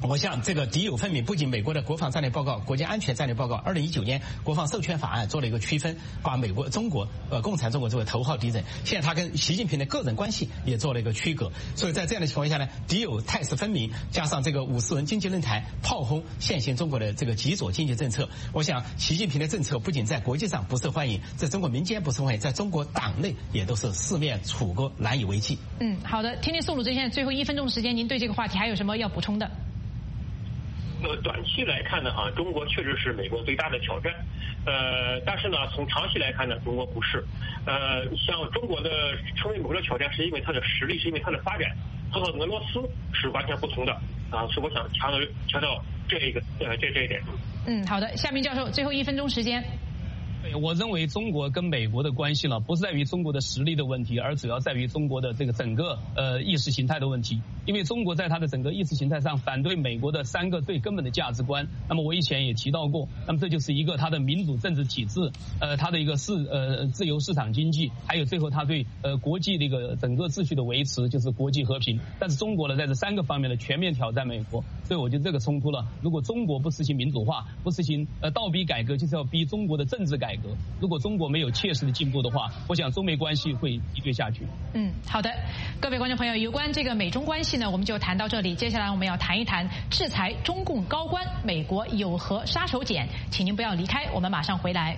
我想这个敌友分明，不仅美国的国防战略报告、国家安全战略报告、二零一九年国防授权法案做了一个区分，把美国、中国、呃共产中国作为头号敌人。现在他跟习近平的个人关系也做了一个区隔。所以在这样的情况下呢，敌友态势分明，加上这个五十人经济论坛炮轰现行中国的这个极左经济政策，我想习近平的政策不仅在国际上不受欢迎，在中国民间不受欢迎，在中国党内也都是四面楚歌，难以为继。 嗯，好的，听听宋鲁珍先生最后一分钟时间，您对这个话题还有什么要补充的？ 呃，短期来看呢，哈，中国确实是美国最大的挑战，呃，但是呢，从长期来看呢，中国不是，呃，像中国的成为美国的挑战，是因为它的实力，是因为它的发展，它和俄罗斯是完全不同的啊，所以我想强调强调这一个呃这这一点。 嗯，好的，夏明教授，最后一分钟时间。 我认为中国跟美国的关系呢，不是在于中国的实力的问题，而主要在于中国的这个整个呃意识形态的问题。因为中国在它的整个意识形态上反对美国的三个最根本的价值观。那么我以前也提到过，那么这就是一个它的民主政治体制，呃，它的一个市呃自由市场经济，还有最后它对呃国际的一个整个秩序的维持，就是国际和平。但是中国呢，在这三个方面呢全面挑战美国，所以我觉得这个冲突了，如果中国不实行民主化，不实行呃倒逼改革，就是要逼中国的政治改革。如果中国没有切实的进步的话，我想中美关系会敌对下去。 嗯，好的，各位观众朋友，有关这个美中关系呢，我们就谈到这里。接下来我们要谈一谈制裁中共高官，美国有何杀手锏？请您不要离开，我们马上回来。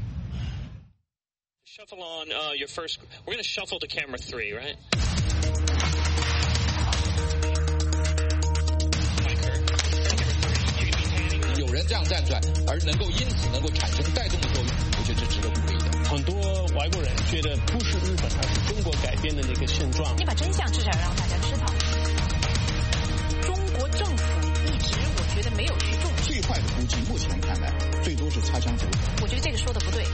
Shuffle on uh, your first. We're going to shuffle to camera three, right? 有人这样站出来，而能够因此能够产生带动的作用，我觉得这值得鼓励的。 很多外国人觉得不是日本，而是中国改变的那个现状。 你把真相至少要让大家知道。中国政府一直我觉得没有去重视。 最坏的估计，目前看来最多是擦枪走火。 我觉得这个说的不对。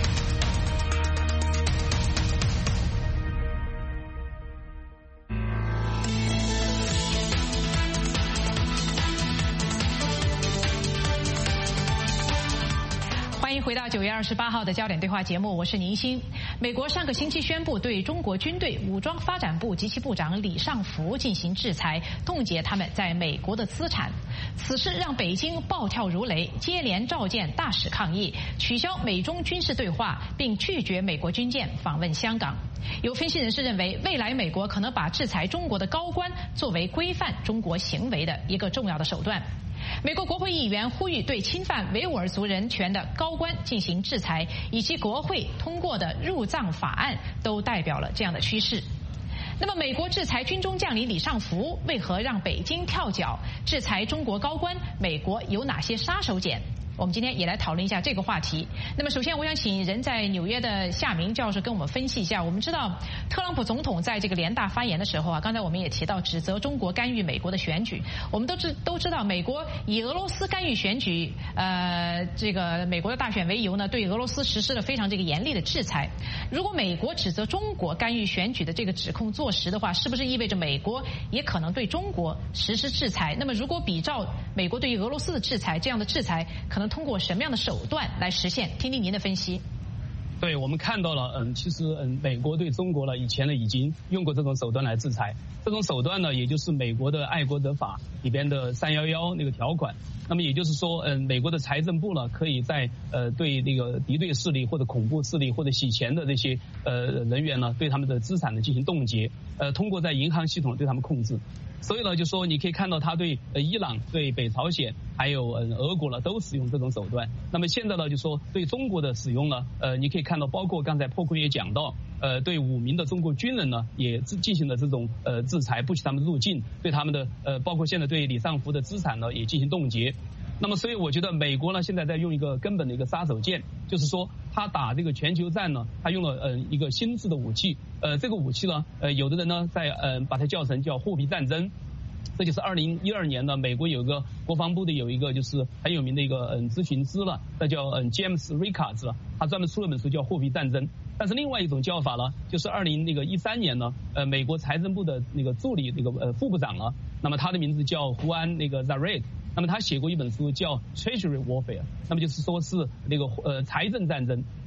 欢迎回到九月二十八号的焦点对话节目，我是宁鑫。美国上个星期宣布对中国军队武装发展部及其部长李尚福进行制裁，冻结他们在美国的资产。此事让北京暴跳如雷，接连召见大使抗议，取消美中军事对话，并拒绝美国军舰访问香港。有分析人士认为，未来美国可能把制裁中国的高官作为规范中国行为的一个重要的手段。美国国会议员呼吁对侵犯维吾尔族人权的高官进行制裁，以及国会通过的入藏法案都代表了这样的趋势。那么，美国制裁军中将领李尚福，为何让北京跳脚？制裁中国高官，美国有哪些杀手锏？我们今天也来讨论一下这个话题。那么首先我想请人在纽约的夏明教授跟我们分析一下。我们知道特朗普总统在这个联大发言的时候啊，刚才我们也提到指责中国干预美国的选举。我们都知都知道美国以俄罗斯干预选举呃这个美国的大选为由呢，对俄罗斯实施了非常这个严厉的制裁。如果美国指责中国干预选举的这个指控坐实的话，是不是意味着美国也可能对中国实施制裁？那么如果比照美国对于俄罗斯的制裁，这样的制裁可能通过什么样的手段来实现？听听您的分析。 对，我们看到了，嗯，其实嗯，美国对中国呢，以前呢已经用过这种手段来制裁。这种手段呢，也就是美国的爱国者法里边的三一一那个条款。那么也就是说，嗯，美国的财政部呢，可以在呃对那个敌对势力或者恐怖势力或者洗钱的这些呃人员呢，对他们的资产呢进行冻结，呃，通过在银行系统对他们控制。所以呢，就说你可以看到他对呃伊朗、对北朝鲜还有呃俄国呢都使用这种手段。那么现在呢，就说对中国的使用呢，呃，你可以看到，包括刚才破坤也讲到，呃，对五名的中国军人呢也进行了这种呃制裁，不许他们入境，对他们的呃包括现在对李尚福的资产呢也进行冻结。那么，所以我觉得美国呢现在在用一个根本的一个杀手锏，就是说他打这个全球战呢，他用了呃一个新式的武器，呃这个武器呢，呃有的人呢在呃把它叫成叫货币战争。这就是二零一二年呢，美国有一个国防部的有一个就是很有名的一个嗯咨询师了，那叫嗯 James Rickards 了，他专门出了本书叫《货币战争》。但是另外一种叫法呢，就是二零那个一三年呢，呃美国财政部的那个助理那个呃副部长了，那么他的名字叫胡安那个 Zared。那么他写过一本书叫 Treasury Warfare， 那么就是说是那个呃财政战争。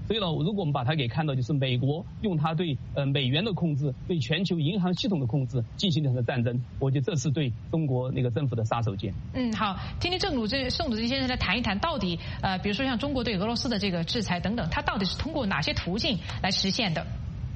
所以呢，如果我们把它给看到，就是美国用它对呃美元的控制、对全球银行系统的控制进行了的战争，我觉得这是对中国那个政府的杀手锏。 嗯，好，听听郑鲁这宋鲁这先生来谈一谈，到底呃，比如说像中国对俄罗斯的这个制裁等等，它到底是通过哪些途径来实现的？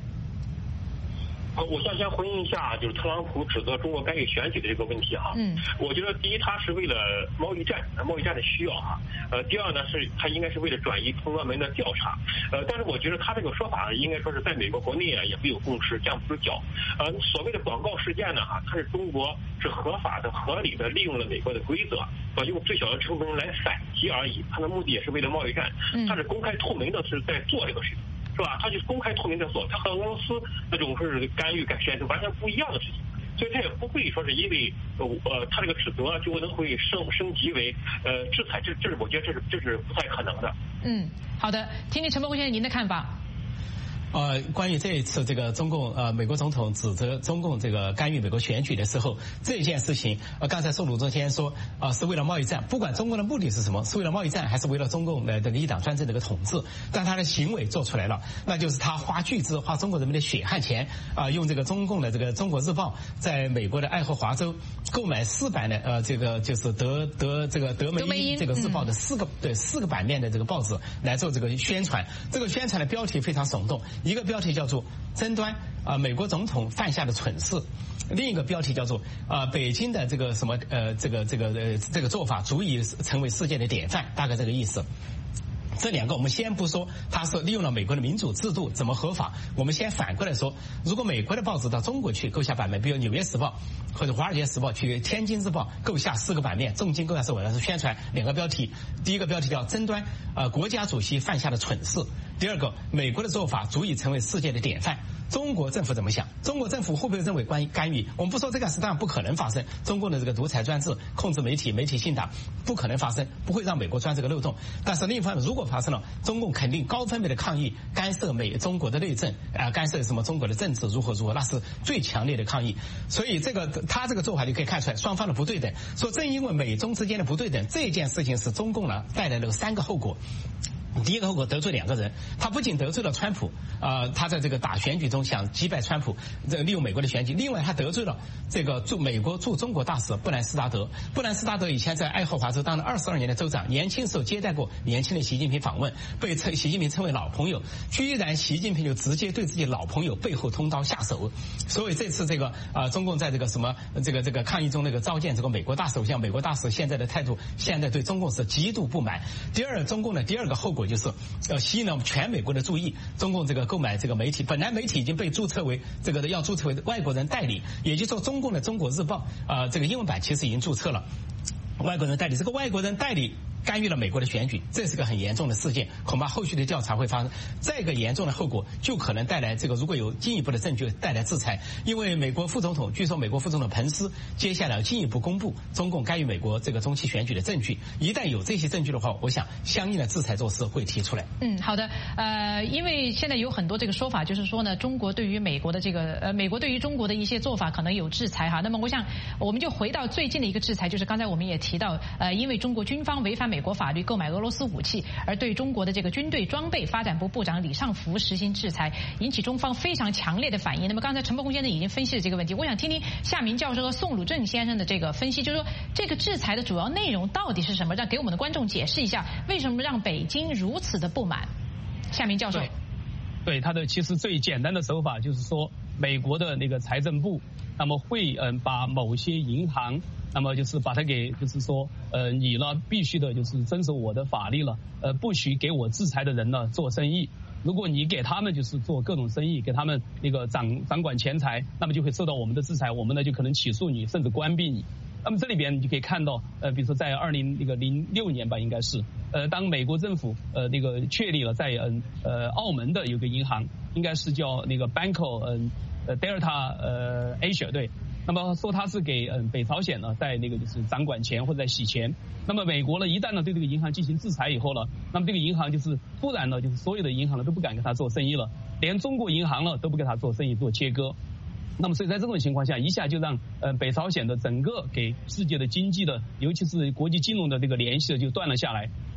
呃，我想先回应一下，就是特朗普指责中国干预选举的这个问题哈。嗯，我觉得第一，他是为了贸易战，贸易战的需要哈。呃，第二呢，是他应该是为了转移通俄门的调查。呃，但是我觉得他这个说法应该说是在美国国内啊也没有共识，站不住脚。呃，所谓的广告事件呢哈，它是中国是合法的、合理的利用了美国的规则，呃，用最小的成本来反击而已。他的目的也是为了贸易战，他是公开透明的是在做这个事情。是吧？他就是公开透明的做，他和俄罗斯那种是干预、改善是完全不一样的事情，所以他也不会说是因为呃他这个指责就能会升升级为呃制裁，这这是我觉得这是这是不太可能的。 嗯，好的，听听陈伯公先生您的看法。 呃，关于这一次这个中共呃美国总统指责中共这个干预美国选举的时候，这件事情呃刚才宋鲁中先生说啊、呃、是为了贸易战，不管中共的目的是什么，是为了贸易战还是为了中共的这个一党专政的一个统治，但他的行为做出来了，那就是他花巨资花中国人民的血汗钱啊、呃，用这个中共的这个《中国日报》在美国的爱荷华州购买四版的呃这个就是德德这个德梅因这个日报的四个、嗯、对四个版面的这个报纸来做这个宣传，这个宣传的标题非常耸动。一个标题叫做争端啊、呃，美国总统犯下的蠢事；另一个标题叫做啊、呃，北京的这个什么呃，这个这个呃这个做法足以成为世界的典范，大概这个意思。这两个我们先不说他是利用了美国的民主制度怎么合法，我们先反过来说，如果美国的报纸到中国去购下版面，比如《纽约时报》或者《华尔街时报》去《天津日报》购下四个版面，重金购下是为了是宣传两个标题，第一个标题叫争端呃国家主席犯下的蠢事，第二个美国的做法足以成为世界的典范。中国政府怎么想？中国政府会不会认为关于干预？我们不说这个是当然不可能发生，中共的这个独裁专制控制媒体、媒体信党不可能发生，不会让美国钻这个漏洞。但是另一方面，如果发生了，中共肯定高分贝的抗议，干涉美中国的内政啊、呃，干涉什么中国的政治如何如何，那是最强烈的抗议。所以这个他这个做法就可以看出来双方的不对等。说正因为美中之间的不对等，这件事情是中共呢带来了三个后果。第一个后果得罪两个人，他不仅得罪了川普，呃，他在这个打选举中想击败川普，这个利用美国的选举。另外，他得罪了这个驻美国驻中国大使布兰斯达德。布兰斯达德以前在爱荷华州当了二十二年的州长，年轻时候接待过年轻的习近平访问，被称习近平称为老朋友。居然习近平就直接对自己老朋友背后通刀下手。所以这次这个啊、呃，中共在这个什么这个这个抗议中那个召见这个美国大首相，美国大使现在的态度，现在对中共是极度不满。第二，中共的第二个后果就是要吸引了全美国的注意。中共这个购买这个媒体，本来媒体已经被注册为这个要注册为外国人代理，也就是说中共的《中国日报》啊、呃，这个英文版其实已经注册了外国人代理。这个外国人代理干预了美国的选举，这是个很严重的事件，恐怕后续的调查会发生。这个严重的后果就可能带来这个，如果有进一步的证据带来制裁。因为美国副总统，据说美国副总统彭斯接下来进一步公布中共干预美国这个中期选举的证据，一旦有这些证据的话，我想相应的制裁措施会提出来。 嗯，好的。呃，因为现在有很多这个说法，就是说呢，中国对于美国的这个呃，美国对于中国的一些做法可能有制裁哈。那么我想我们就回到最近的一个制裁，就是刚才我们也提到，呃，因为中国军方违反美国法律购买俄罗斯武器，而对中国的这个军队装备发展部部长李尚福实行制裁，引起中方非常强烈的反应。那么刚才陈伯公先生已经分析了这个问题，我想听听夏明教授和宋鲁正先生的这个分析，就是说这个制裁的主要内容到底是什么？让给我们的观众解释一下，为什么让北京如此的不满？夏明教授。 对，对他的其实最简单的手法就是说，美国的那个财政部，那么会嗯把某些银行。那么就是把它给，就是说，呃，你呢必须的就是遵守我的法律了，呃，不许给我制裁的人呢做生意。如果你给他们就是做各种生意，给他们那个掌掌管钱财，那么就会受到我们的制裁，我们呢就可能起诉你，甚至关闭你。那么这里边你就可以看到，呃，比如说在二零那个零六年吧，应该是，呃，当美国政府呃那个确立了在嗯呃澳门的有个银行，应该是叫那个 Banco 嗯呃 Delta 呃 Asia 对。那么说他是给嗯北朝鲜呢在那个就是掌管钱或者在洗钱，那么美国呢一旦呢对这个银行进行制裁以后呢，那么这个银行就是突然呢就是所有的银行呢都不敢跟他做生意了，连中国银行呢都不跟他做生意做切割。那么所以在这种情况下，一下就让呃北朝鲜的整个给世界的经济的，尤其是国际金融的这个联系就断了下来。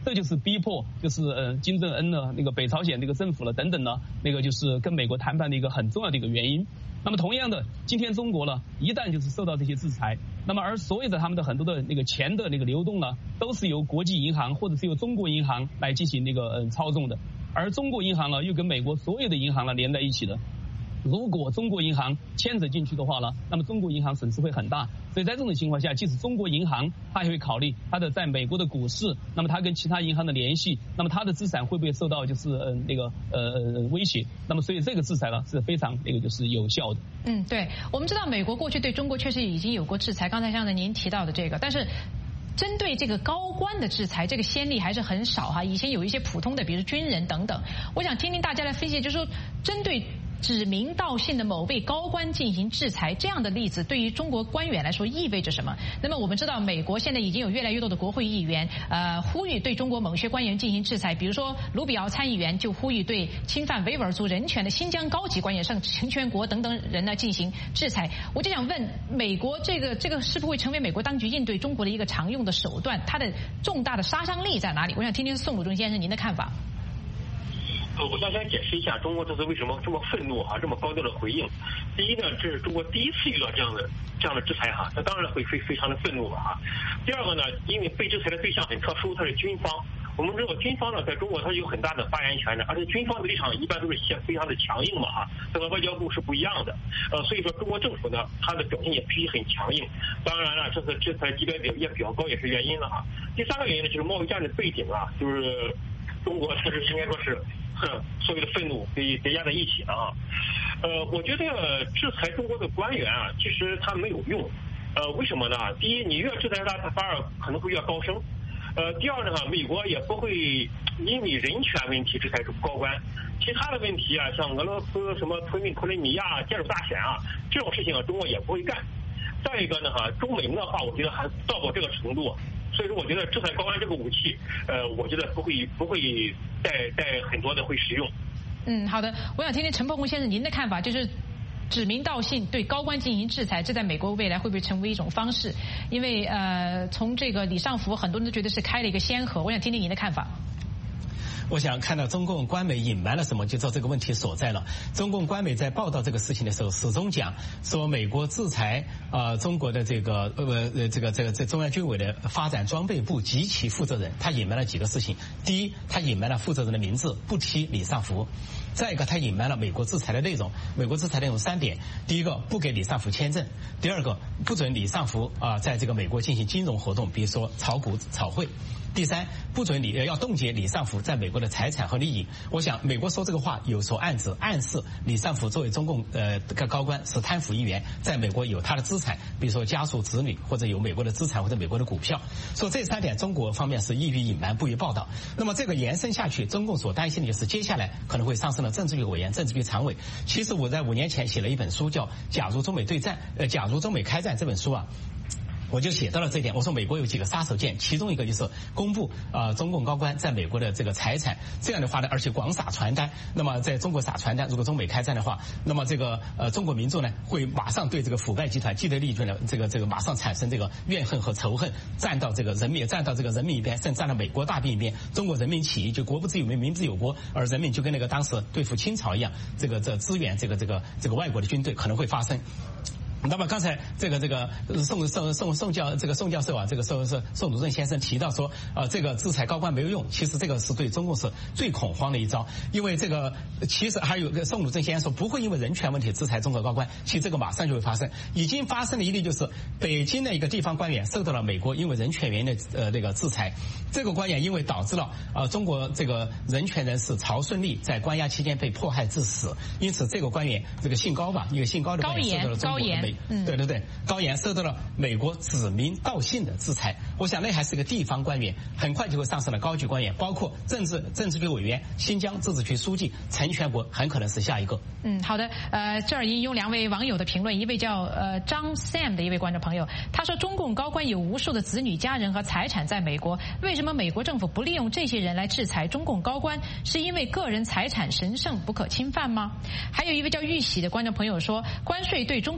这就是逼迫，就是呃金正恩呢那个北朝鲜那个政府了等等呢，那个就是跟美国谈判的一个很重要的一个原因。那么同样的，今天中国呢，一旦就是受到这些制裁，那么而所有的他们的很多的那个钱的那个流动呢，都是由国际银行或者是由中国银行来进行那个嗯操纵的，而中国银行呢又跟美国所有的银行呢连在一起的。如果中国银行牵扯进去的话呢，那么中国银行损失会很大。所以在这种情况下，即使中国银行它也会考虑它的在美国的股市，那么它跟其他银行的联系，那么它的资产会不会受到就是呃那个呃威胁？那么所以这个制裁呢是非常那个就是有效的。 嗯，对，我们知道美国过去对中国确实已经有过制裁，刚才像您提到的这个，但是针对这个高官的制裁，这个先例还是很少哈。以前有一些普通的，比如军人等等。我想听听大家来分析，就是说针对指名道姓的某位高官进行制裁，这样的例子对于中国官员来说意味着什么？那么我们知道，美国现在已经有越来越多的国会议员呃呼吁对中国某些官员进行制裁，比如说卢比奥参议员就呼吁对侵犯维吾尔族人权的新疆高级官员像陈全国等等人呢进行制裁。我就想问，美国这个这个是不是会成为美国当局应对中国的一个常用的手段？它的重大的杀伤力在哪里？我想听听宋鲁中先生您的看法。 呃，我想先解释一下中国这次为什么这么愤怒哈、啊，这么高调的回应。第一呢，这是中国第一次遇到这样的这样的制裁哈，那当然会非非常的愤怒了哈。第二个呢，因为被制裁的对象很特殊，它是军方。我们知道军方呢，在中国它有很大的发言权的，而且军方的立场一般都是非常的强硬嘛哈，这和外交部是不一样的。呃，所以说中国政府呢，它的表现也必须很强硬。当然了，这次制裁级别也比较高也是原因了哈。第三个原因呢，就是贸易战的背景啊，就是中国确实应该说是。所有的愤怒被叠加在一起了啊，呃，我觉得制裁中国的官员啊，其实他没有用，呃，为什么呢？第一，你越制裁他，他反而可能会越高升，呃，第二呢，美国也不会因为人权问题制裁高官，其他的问题啊，像俄罗斯什么吞并克里米亚、介入大选啊，这种事情啊，中国也不会干。再一个呢，哈，中美的话，我觉得还到不到这个程度。所以说，我觉得制裁高官这个武器，呃，我觉得不会不会再再很多的会使用。 嗯，好的，我想听听陈伯宏先生您的看法，就是指名道姓对高官进行制裁，这在美国未来会不会成为一种方式？因为呃，从这个李尚福，很多人都觉得是开了一个先河，我想听听您的看法。 我想看到中共官媒隐瞒了什么，就知道这个问题所在了。中共官媒在报道这个事情的时候，始终讲说美国制裁啊、呃、中国的这个呃呃这个这个这中央军委的发展装备部及其负责人，他隐瞒了几个事情。第一，他隐瞒了负责人的名字，不提李尚福。再一个，他隐瞒了美国制裁的内容。美国制裁内容三点：第一个，不给李尚福签证；第二个，不准李尚福啊、呃、在这个美国进行金融活动，比如说炒股、炒汇。第三，不准李要冻结李尚福在美国的财产和利益。我想美国说这个话有所暗指，暗示李尚福作为中共呃高官是贪腐一员，在美国有他的资产，比如说家属、子女，或者有美国的资产或者美国的股票。说这三点，中国方面是易于隐瞒，不予报道。那么这个延伸下去，中共所担心的就是接下来可能会上升了政治局委员、政治局常委。其实我在五年前写了一本书，叫《假如中美对战》，呃，假如中美开战这本书啊。我就写到了这一点，我说美国有几个杀手锏，其中一个就是公布啊、呃、中共高官在美国的这个财产，这样的话呢，而且广撒传单。那么在中国撒传单，如果中美开战的话，那么这个呃中国民众呢会马上对这个腐败集团既得利益者的这个这个马上产生这个怨恨和仇恨，站到这个人民站到这个人民一边，甚至站到美国大兵一边。中国人民起义，就国不自有民，民不自有国，而人民就跟那个当时对付清朝一样，这个这支援这个这个这个外国的军队可能会发生。那么刚才这个这个宋宋宋宋教这个宋教授啊，这个宋宋宋主任先生提到说，呃，这个制裁高官没有用，其实这个是对中共是最恐慌的一招，因为这个其实还有个宋主任先生说不会因为人权问题制裁中国高官，其实这个马上就会发生，已经发生的一例就是北京的一个地方官员受到了美国因为人权原因的呃那个制裁，这个官员因为导致了呃中国这个人权人士曹顺利在关押期间被迫害致死，因此这个官员这个姓高吧，一个姓高的官员受到了中国的美嗯，对对对，高岩受到了美国指名道姓的制裁。我想那还是个地方官员，很快就会上升了高级官员，包括政治政治局委员、新疆自治区书记陈全国，很可能是下一个。 嗯，好的。呃，这儿引用两位网友的评论，一位叫呃张 Sam 的一位观众朋友，他说中共高官有无数的子女、家人和财产在美国，为什么美国政府不利用这些人来制裁中共高官？是因为个人财产神圣不可侵犯吗？还有一位叫玉玺的观众朋友说，关税对中共压力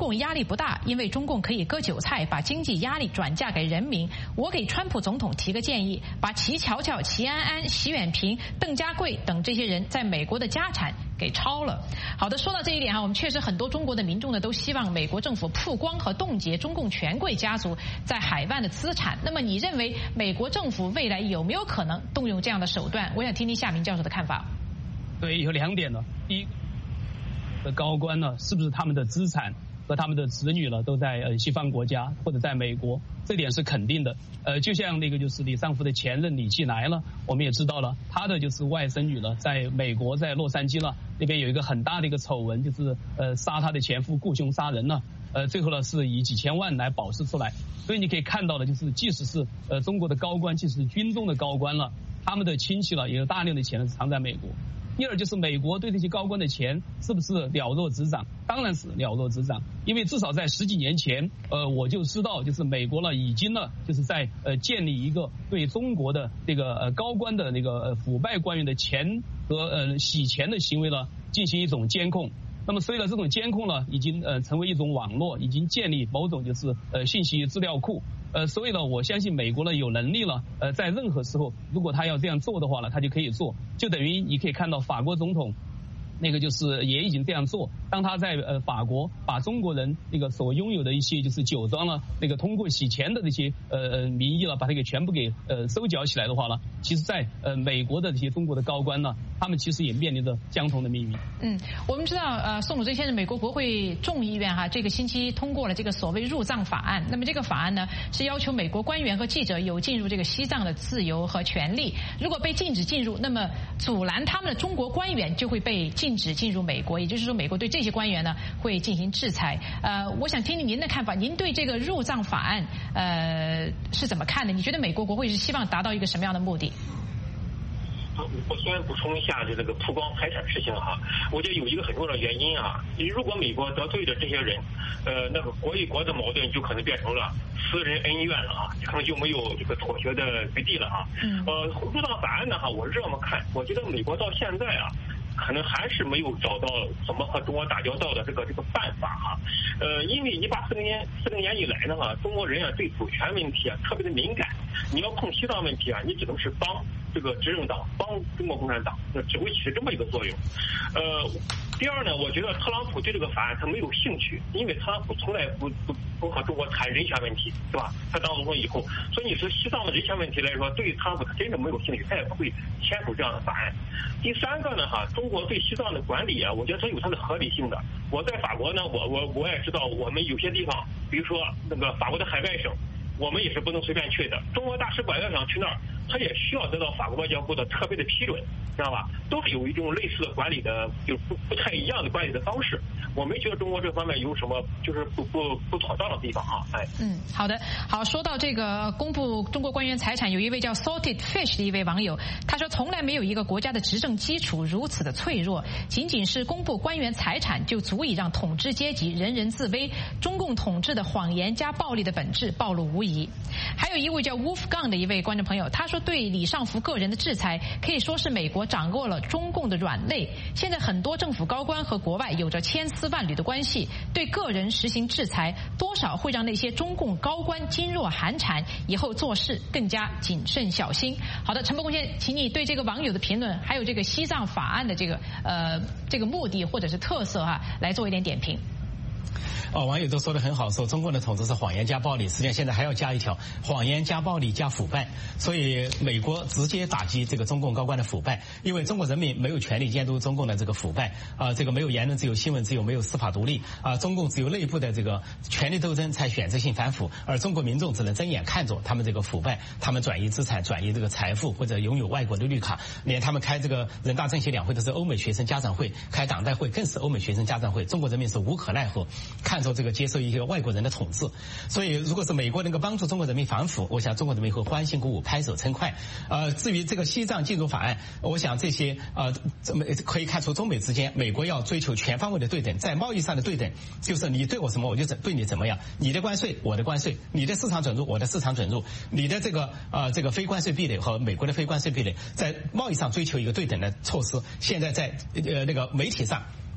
不大，因为中共可以割韭菜，把经济压力转嫁给人民。我给川普总统提个建议，把齐乔乔、齐安安、习远平、邓家贵等这些人在美国的家产给抄了。好的，说到这一点哈，我们确实很多中国的民众呢都希望美国政府曝光和冻结中共权贵家族在海外的资产。那么你认为美国政府未来有没有可能动用这样的手段？我想听听夏明教授的看法。 对，有两点呢。第一，的高官呢，是不是他们的资产和他们的子女呢，都在呃西方国家或者在美国？这点是肯定的。呃，就像那个就是李尚福的前任李继来呢，我们也知道了，他的就是外甥女呢，在美国在洛杉矶呢那边有一个很大的一个丑闻，就是呃杀他的前夫雇凶杀人呢，呃最后呢是以几千万来保释出来。所以你可以看到的就是，即使是呃中国的高官，即使是军中的高官了，他们的亲戚了也有大量的钱是藏在美国。第二就是美国对这些高官的钱是不是了若指掌？当然是了若指掌，因为至少在十几年前，呃，我就知道，就是美国呢已经呢就是在呃建立一个对中国的这个呃高官的那个呃腐败官员的钱和呃洗钱的行为呢进行一种监控。那么所以呢，这种监控呢已经呃成为一种网络，已经建立某种就是呃信息资料库。呃，所以呢，我相信美国呢有能力了，呃，在任何时候，如果他要这样做的话呢，他就可以做。就等于你可以看到法国总统，那个就是也已经这样做。当他在呃法国把中国人那个所拥有的一些就是酒庄呢，那个通过洗钱的这些呃呃名义了，把它给全部给呃收缴起来的话呢，其实在呃美国的这些中国的高官呢，他们其实也面临着相同的命运。 嗯，我们知道呃宋鲁珍先生，美国国会众议院哈这个星期通过了这个所谓入藏法案。那么这个法案呢是要求美国官员和记者有进入这个西藏的自由和权利。如果被禁止进入，那么阻拦他们的中国官员就会被禁止进入美国，也就是说美国对这些官员呢会进行制裁。呃，我想听听您的看法，您对这个入藏法案呃是怎么看的？你觉得美国国会是希望达到一个什么样的目的？ 我先补充一下就这个曝光财产事情哈，我觉得有一个很重要的原因啊，你如果美国得罪的这些人，呃，那个国与国的矛盾就可能变成了私人恩怨了啊，可能就没有这个妥协的余地了啊。呃，入藏法案呢哈，我是这么看，我觉得美国到现在啊，可能还是没有找到怎么和中国打交道的这个这个办法哈。呃，因为一八四零年四零年以来呢哈，中国人啊对主权问题啊特别的敏感，你要碰西藏问题啊，你只能是帮这个执政党，帮中国共产党，那只会起这么一个作用。呃，第二呢，我觉得特朗普对这个法案他没有兴趣，因为特朗普从来不不不和中国谈人权问题，是吧？他当总统以后，所以你说西藏的人权问题来说，对特朗普他真的没有兴趣，他也不会签署这样的法案。第三个呢，哈，中国对西藏的管理啊，我觉得它有它的合理性的。我在法国呢，我我我也知道，我们有些地方，比如说那个法国的海外省，我们也是不能随便去的。中国大使馆要想去那儿，他也需要得到法国外交部的特别的批准，知道吧？都是有一种类似的管理的，就不不太一样的管理的方式。我没觉得中国这方面有什么就是不不不妥当的地方啊，哎。 嗯，好的，好，说到这个公布中国官员财产，有一位叫 Salted Fish 的一位网友，他说从来没有一个国家的执政基础如此的脆弱，仅仅是公布官员财产就足以让统治阶级人人自危，中共统治的谎言加暴力的本质暴露无遗。还有一位叫 Wolfgang 的一位观众朋友，他说对李尚福个人的制裁可以说是美国掌握了中共的软肋，现在很多政府高官和国外有着千丝万缕的关系，对个人实行制裁多少会让那些中共高官噤若寒蝉，以后做事更加谨慎小心。好的，陈伯公先生，请你对这个网友的评论还有这个西藏法案的这个呃这个目的或者是特色哈、啊、来做一点点评。 哦，网友都说得很好，说中共的统治是谎言加暴力，实际上现在还要加一条谎言加暴力加腐败。所以美国直接打击这个中共高官的腐败，因为中国人民没有权利监督中共的这个腐败啊、呃，这个没有言论自由、新闻自由，没有司法独立啊、呃，中共只有内部的这个权力斗争才选择性反腐，而中国民众只能睁眼看着他们这个腐败，他们转移资产、转移这个财富或者拥有外国的绿卡，连他们开这个人大政协两会都是欧美学生家长会，开党代会更是欧美学生家长会，中国人民是无可奈何，看着这个接受一些外国人的统治。所以如果是美国能够帮助中国人民反腐，我想中国人民会欢欣鼓舞、拍手称快。呃，至于这个西藏进入法案，我想这些呃，可以看出中美之间，美国要追求全方位的对等，在贸易上的对等，就是你对我什么，我就对你怎么样，你的关税我的关税，你的市场准入我的市场准入，你的这个呃这个非关税壁垒和美国的非关税壁垒，在贸易上追求一个对等的措施。现在在呃那个媒体上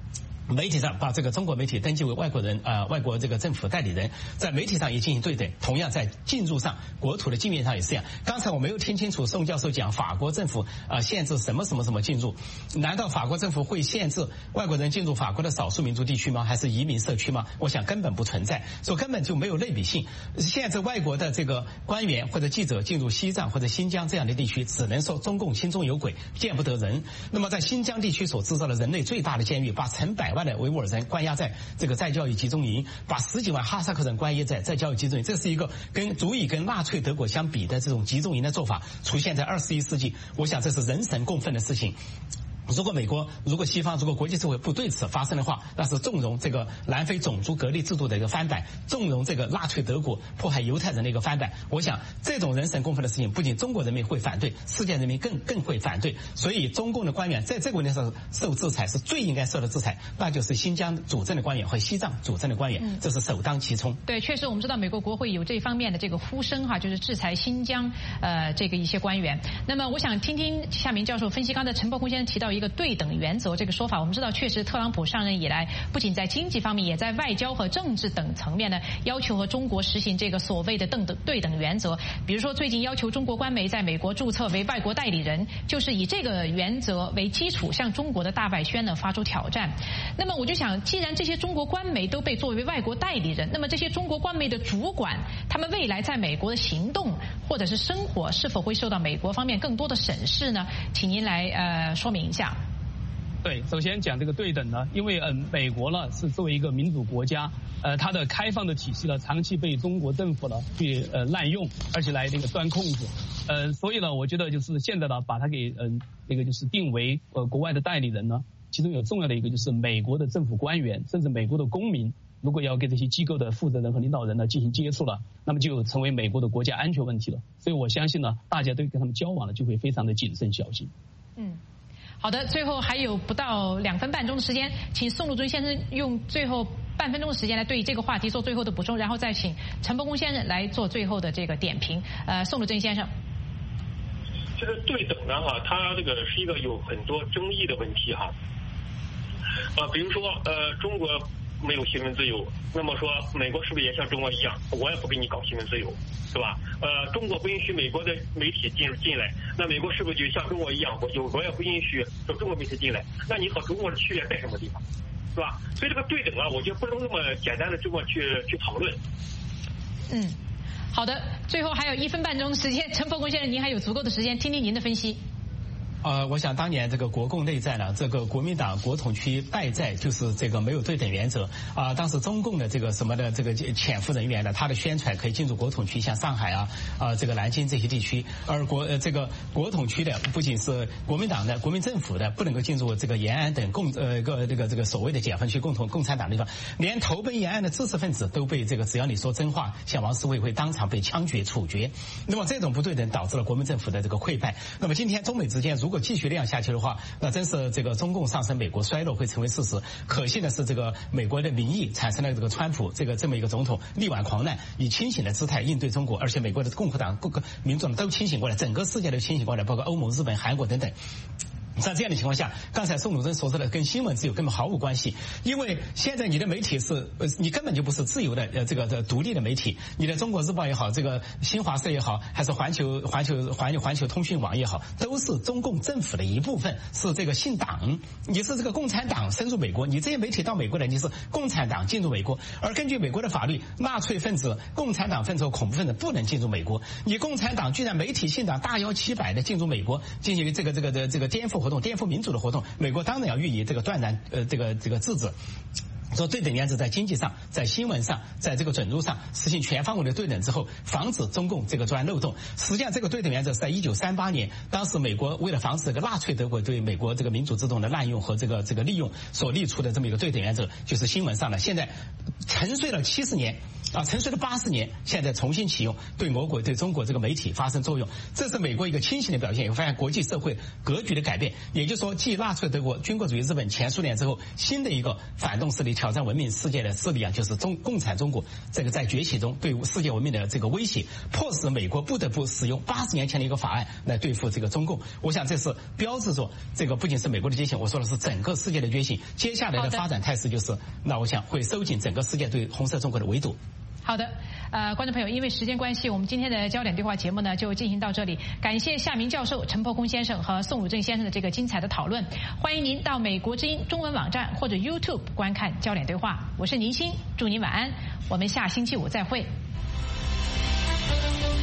媒体上把这个中国媒体登记为外国人啊、呃，外国这个政府代理人，在媒体上也进行对等，同样在进入上国土的境面上也是这样。刚才我没有听清楚宋教授讲法国政府啊、呃、限制什么什么什么进入，难道法国政府会限制外国人进入法国的少数民族地区吗？还是移民社区吗？我想根本不存在，所以根本就没有类比性。限制外国的这个官员或者记者进入西藏或者新疆这样的地区，只能说中共心中有鬼，见不得人。那么在新疆地区所制造的人类最大的监狱，把成百万的维吾尔人关押在这个再教育集中营，把十几万哈萨克人关押在再教育集中营，这是一个跟足以跟纳粹德国相比的这种集中营的做法，出现在二十一世纪，我想这是人神共愤的事情。如果美国、如果西方、如果国际社会不对此发生的话，那是纵容这个南非种族隔离制度的一个翻版，纵容这个纳粹德国迫害犹太人的一个翻版。我想这种人神共愤的事情，不仅中国人民会反对，世界人民更更会反对。所以中共的官员在这个问题上受制裁，是最应该受的制裁，那就是新疆主政的官员和西藏主政的官员，嗯、这是首当其冲。 对，确实我们知道美国国会有这方面的这个呼声哈，就是制裁新疆呃这个一些官员。那么我想听听夏明教授分析，刚才陈伯公先生提到一个对等原则这个说法，我们知道确实特朗普上任以来，不仅在经济方面，也在外交和政治等层面呢，要求和中国实行这个所谓的等等对等原则。比如说最近要求中国官媒在美国注册为外国代理人，就是以这个原则为基础向中国的大外宣呢发出挑战。那么我就想，既然这些中国官媒都被作为外国代理人，那么这些中国官媒的主管，他们未来在美国的行动或者是生活，是否会受到美国方面更多的审视呢？请您来呃说明一下。 对，首先讲这个对等呢，因为嗯，美国呢是作为一个民主国家，呃，它的开放的体系呢，长期被中国政府呢去呃滥用，而且来那个钻空子，呃，所以呢，我觉得就是现在呢，把它给嗯那个就是定为呃国外的代理人呢，其中有重要的一个就是美国的政府官员，甚至美国的公民，如果要跟这些机构的负责人和领导人呢进行接触了，那么就成为美国的国家安全问题了。所以我相信呢，大家对跟他们交往呢就会非常的谨慎小心。 嗯。好的，最后还有不到两分半钟的时间，请宋陆尊先生用最后半分钟的时间来对这个话题做最后的补充，然后再请陈伯公先生来做最后的这个点评。呃，宋陆尊先生， 这个对等呢哈，它这个是一个有很多争议的问题哈。呃，比如说呃，中国没有新闻自由，那么说美国是不是也像中国一样，我也不给你搞新闻自由，是吧？呃，中国不允许美国的媒体进进来，那美国是不是就像中国一样，我有我也不允许说中国媒体进来？那你和中国的区别在什么地方，是吧？所以这个对等啊，我觉得不能那么简单的这么去去讨论。 嗯，好的，最后还有一分半钟的时间，陈伯公先生，您还有足够的时间听听您的分析。 呃，我想当年这个国共内战呢，这个国民党国统区败在就是这个没有对等原则啊、呃。当时中共的这个什么的这个潜伏人员呢，他的宣传可以进入国统区，像上海啊啊、呃、这个南京这些地区，而国呃这个国统区的不仅是国民党的国民政府的不能够进入这个延安等共呃个这个这个所谓的解放区共同共产党的地方，连投奔延安的知识分子都被这个只要你说真话，像王世卫会当场被枪决处决。那么这种不对等导致了国民政府的这个溃败。那么今天中美之间如如果继续这样下去的话，那真是这个中共上升，美国衰落会成为事实。可惜的是，这个美国的民意产生了这个川普这个这么一个总统力挽狂澜，以清醒的姿态应对中国，而且美国的共和党各个民众都清醒过来，整个世界都清醒过来，包括欧盟、日本、韩国等等。在这样的情况下，刚才宋鲁珍所说的跟新闻自由根本毫无关系，因为现在你的媒体是呃，你根本就不是自由的呃这个的独立的媒体，你的中国日报也好，这个新华社也好，还是环球环球环球环球通讯网也好，都是中共政府的一部分，是这个信党，你是这个共产党深入美国，你这些媒体到美国来，你是共产党进入美国，而根据美国的法律，纳粹分子、共产党分子和恐怖分子不能进入美国，你共产党居然媒体信党大摇七摆的进入美国，进行这个这个的这个颠覆活动、颠覆民主的活动，美国当然要予以这个断然呃这个这个制止。说对等原则在经济上、在新闻上、在这个准入上实行全方位的对等之后，防止中共这个钻漏洞。实际上，这个对等原则是在一九三八年，当时美国为了防止这个纳粹德国对美国这个民主制度的滥用和这个这个利用所立出的这么一个对等原则，就是新闻上的。现在沉睡了七十年啊，沉睡了八十年，现在重新启用，对魔鬼、对中国这个媒体发生作用，这是美国一个清醒的表现，也发现国际社会格局的改变。也就是说，继纳粹德国、军国主义日本、前苏联之后，新的一个反动势力挑挑战文明世界的势力啊，就是中共产中国这个在崛起中对世界文明的这个威胁，迫使美国不得不使用八十年前的一个法案来对付这个中共。我想这是标志着这个不仅是美国的觉醒，我说的是整个世界的觉醒。接下来的发展态势就是，那我想会收紧整个世界对红色中国的围堵。 好的，呃，观众朋友，因为时间关系，我们今天的焦点对话节目呢就进行到这里。感谢夏明教授、陈破空先生和宋武正先生的这个精彩的讨论。欢迎您到美国之音中文网站或者 YouTube 观看焦点对话。我是宁鑫，祝您晚安，我们下星期五再会。